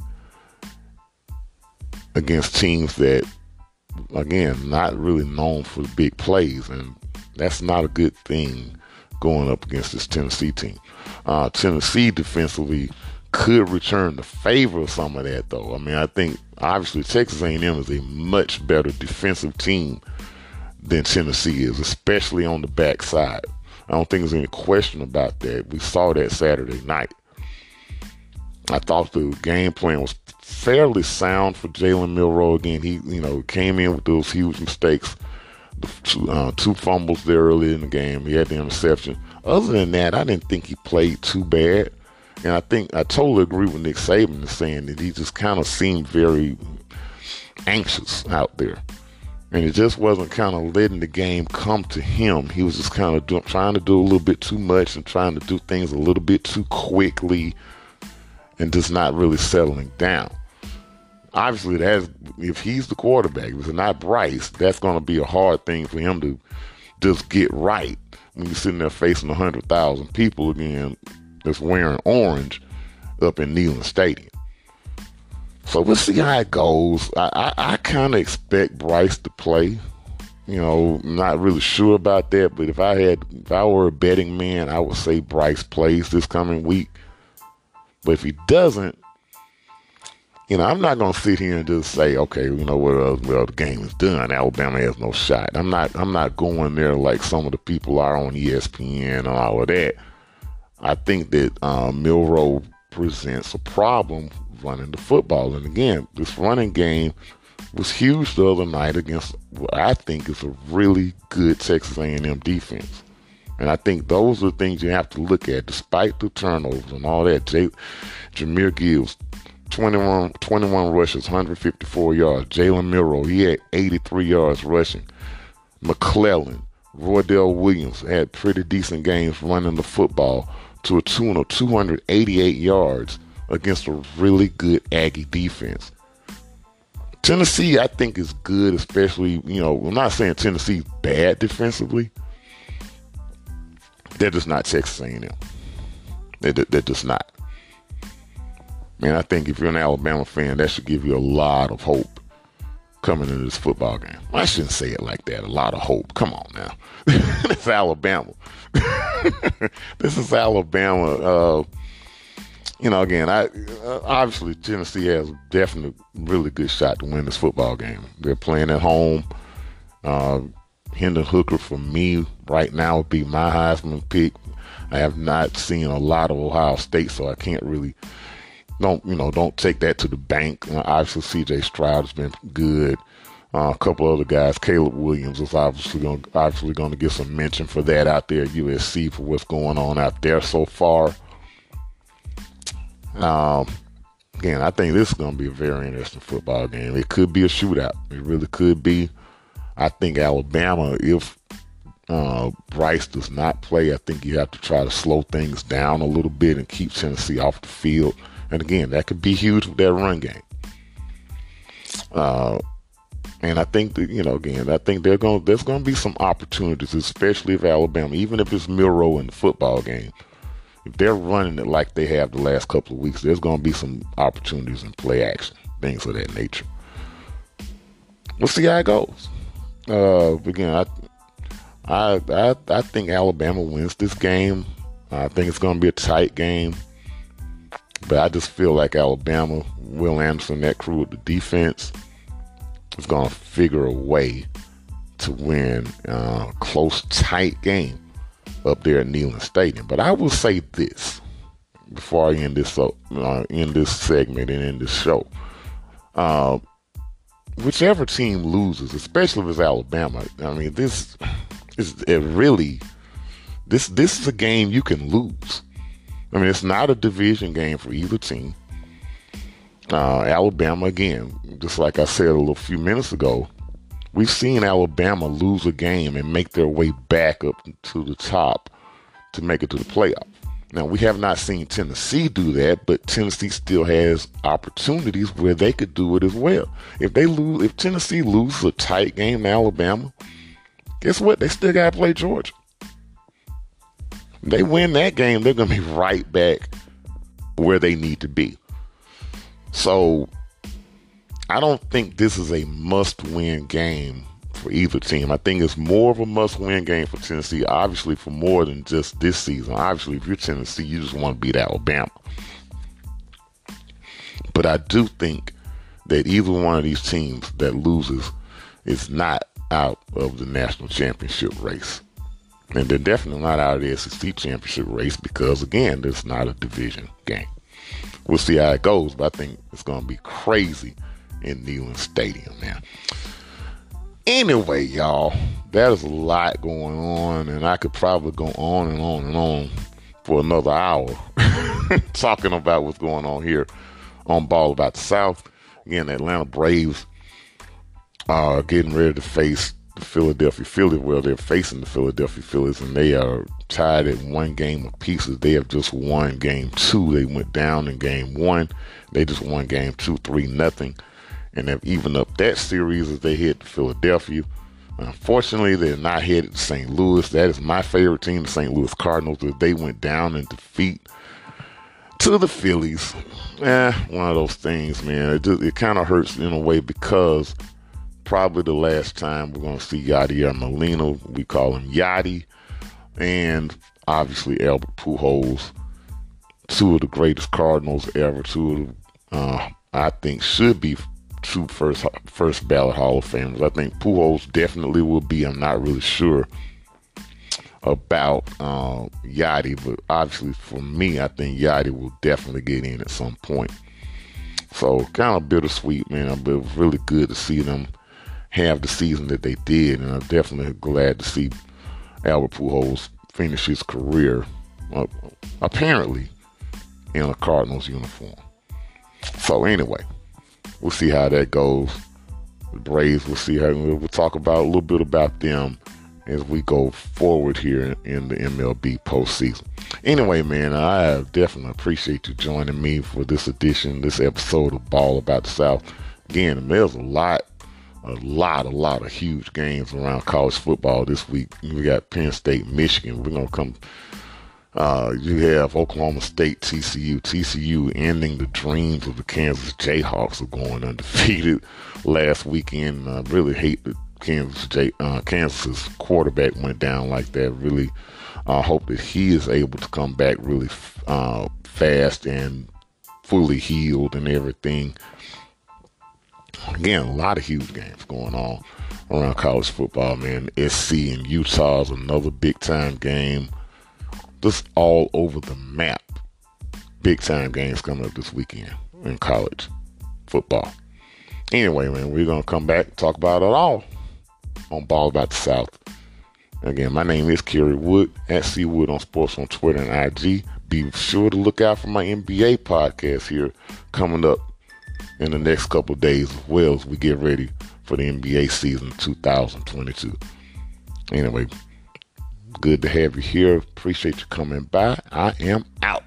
against teams that, again, not really known for big plays. And that's not a good thing going up against this Tennessee team. Uh, Tennessee defensively could return the favor of some of that, though. I mean, I think, obviously, Texas A and M is a much better defensive team than Tennessee is, especially on the backside. I don't think there's any question about that. We saw that Saturday night. I thought the game plan was fairly sound for Jalen Milroe. Again, he, you know, came in with those huge mistakes. The two, uh, two fumbles there early in the game. He had the interception. Other than that, I didn't think he played too bad. And I think I totally agree with Nick Saban in saying that he just kind of seemed very anxious out there. And it just wasn't kind of letting the game come to him. He was just kind of do, trying to do a little bit too much and trying to do things a little bit too quickly and just not really settling down. Obviously, that's, if he's the quarterback, if it's not Bryce, that's going to be a hard thing for him to just get right when you're sitting there facing one hundred thousand people again that's wearing orange up in Neyland Stadium. So we'll see how it goes. I, I, I kind of expect Bryce to play. You know, not really sure about that, but if I had, if I were a betting man, I would say Bryce plays this coming week. But if he doesn't, you know, I'm not going to sit here and just say, okay, you know what, well, well, the game is done. Alabama has no shot. I'm not, I'm not going there like some of the people are on E S P N and all of that. I think that uh, Milroe presents a problem running the football. And again, this running game was huge the other night against what I think is a really good Texas A and M defense. And I think those are the things you have to look at, despite the turnovers and all that. J- Jahmyr Gibbs, twenty-one, twenty-one rushes, one hundred fifty-four yards. Jalen Milroe, he had eighty-three yards rushing. McClellan, Roydell Williams had pretty decent games running the football to a tune of two hundred eighty-eight yards against a really good Aggie defense. Tennessee, I think, is good, especially, you know, I'm not saying Tennessee's bad defensively. They're just not Texas A and M. They're, they're just not. Man, I think if you're an Alabama fan, that should give you a lot of hope coming into this football game. I shouldn't say it like that. A lot of hope. Come on now. This is Alabama. This is Alabama. Uh, you know, again, I uh, obviously Tennessee has a definite, really good shot to win this football game. They're playing at home. Uh, Hendon Hooker, for me, right now, would be my Heisman pick. I have not seen a lot of Ohio State, so I can't really, don't, you know, don't take that to the bank. Uh, obviously, C J Stroud has been good. Uh, a couple other guys, Caleb Williams is obviously going obviously going to get some mention for that out there at U S C for what's going on out there so far. Um, again, I think this is going to be a very interesting football game. It could be a shootout. It really could be. I think Alabama, if uh, Bryce does not play, I think you have to try to slow things down a little bit and keep Tennessee off the field. And again, that could be huge with that run game. Uh, And I think that, you know, again, I think they're going there's going to be some opportunities, especially if Alabama, even if it's Milroe in the football game, if they're running it like they have the last couple of weeks, there's going to be some opportunities in play action, things of that nature. We'll see how it goes. Uh, again, I, I, I, I think Alabama wins this game. I think it's going to be a tight game, but I just feel like Alabama, Will Anderson, that crew with the defense, is going to figure a way to win a close, tight game up there at Neyland Stadium. But I will say this before I end this uh, end this segment and end this show. Uh, whichever team loses, especially if it's Alabama, I mean, this is it really this this is a game you can lose. I mean, it's not a division game for either team. Uh, Alabama, again, just like I said a little few minutes ago, we've seen Alabama lose a game and make their way back up to the top to make it to the playoff. Now, we have not seen Tennessee do that, but Tennessee still has opportunities where they could do it as well. If they lose, if Tennessee loses a tight game to Alabama, guess what? They still got to play Georgia. If they win that game, they're going to be right back where they need to be. So I don't think this is a must-win game for either team. I think it's more of a must-win game for Tennessee, obviously for more than just this season. Obviously, if you're Tennessee, you just want to beat Alabama. But I do think that either one of these teams that loses is not out of the national championship race. And they're definitely not out of the S E C championship race because, again, it's not a division game. We'll see how it goes, but I think it's going to be crazy in Neyland Stadium, man. Anyway, y'all, that is a lot going on, and I could probably go on and on and on for another hour talking about what's going on here on Ball About the South. Again, the Atlanta Braves are getting ready to face the Philadelphia Phillies. Well, they're facing the Philadelphia Phillies, and they are tied at one game apiece. They have just won game two. They went down in game one. They just won game two, three nothing, and have evened up that series as they head to Philadelphia. Unfortunately, they're not headed to Saint Louis. That is my favorite team, the Saint Louis Cardinals. As they went down in defeat to the Phillies. Eh, one of those things, man. It just it kind of hurts in a way because probably the last time we're going to see Yadier Molina. We call him Yadi. And obviously Albert Pujols, two of the greatest Cardinals ever, two of the, uh, I think should be two first first ballot Hall of Famers. I think Pujols definitely will be. I'm not really sure about uh, Yadi, but obviously for me, I think Yadi will definitely get in at some point. So kind of bittersweet, man. But it was really good to see them have the season that they did, and I'm definitely glad to see Albert Pujols finish his career uh, apparently in a Cardinals uniform. So anyway, we'll see how that goes. The Braves, we'll see how we'll talk about a little bit about them as we go forward here in the M L B postseason. Anyway, man, I definitely appreciate you joining me for this edition, this episode of Ball About the South. Again, there's a lot A lot, a lot of huge games around college football this week. We got Penn State, Michigan. We're going to come. Uh, you have Oklahoma State, T C U. T C U ending the dreams of the Kansas Jayhawks of going undefeated last weekend. I really hate that Kansas J, uh, Kansas's quarterback went down like that. Really uh, hope that he is able to come back really uh, fast and fully healed and everything. Again, a lot of huge games going on. around college football, man. S C and Utah is another big-time game. Just all over the map. Big-time games coming up this weekend in college football. Anyway, man, we're going to come back and talk about it all on Ball About the South. Again, my name is Kerry Wood, at C Wood on Sports on Twitter and I G. Be sure to look out for my N B A podcast here coming up in the next couple of days as well as we get ready for the N B A season two thousand twenty-two. Anyway, good to have you here. Appreciate you coming by. I am out.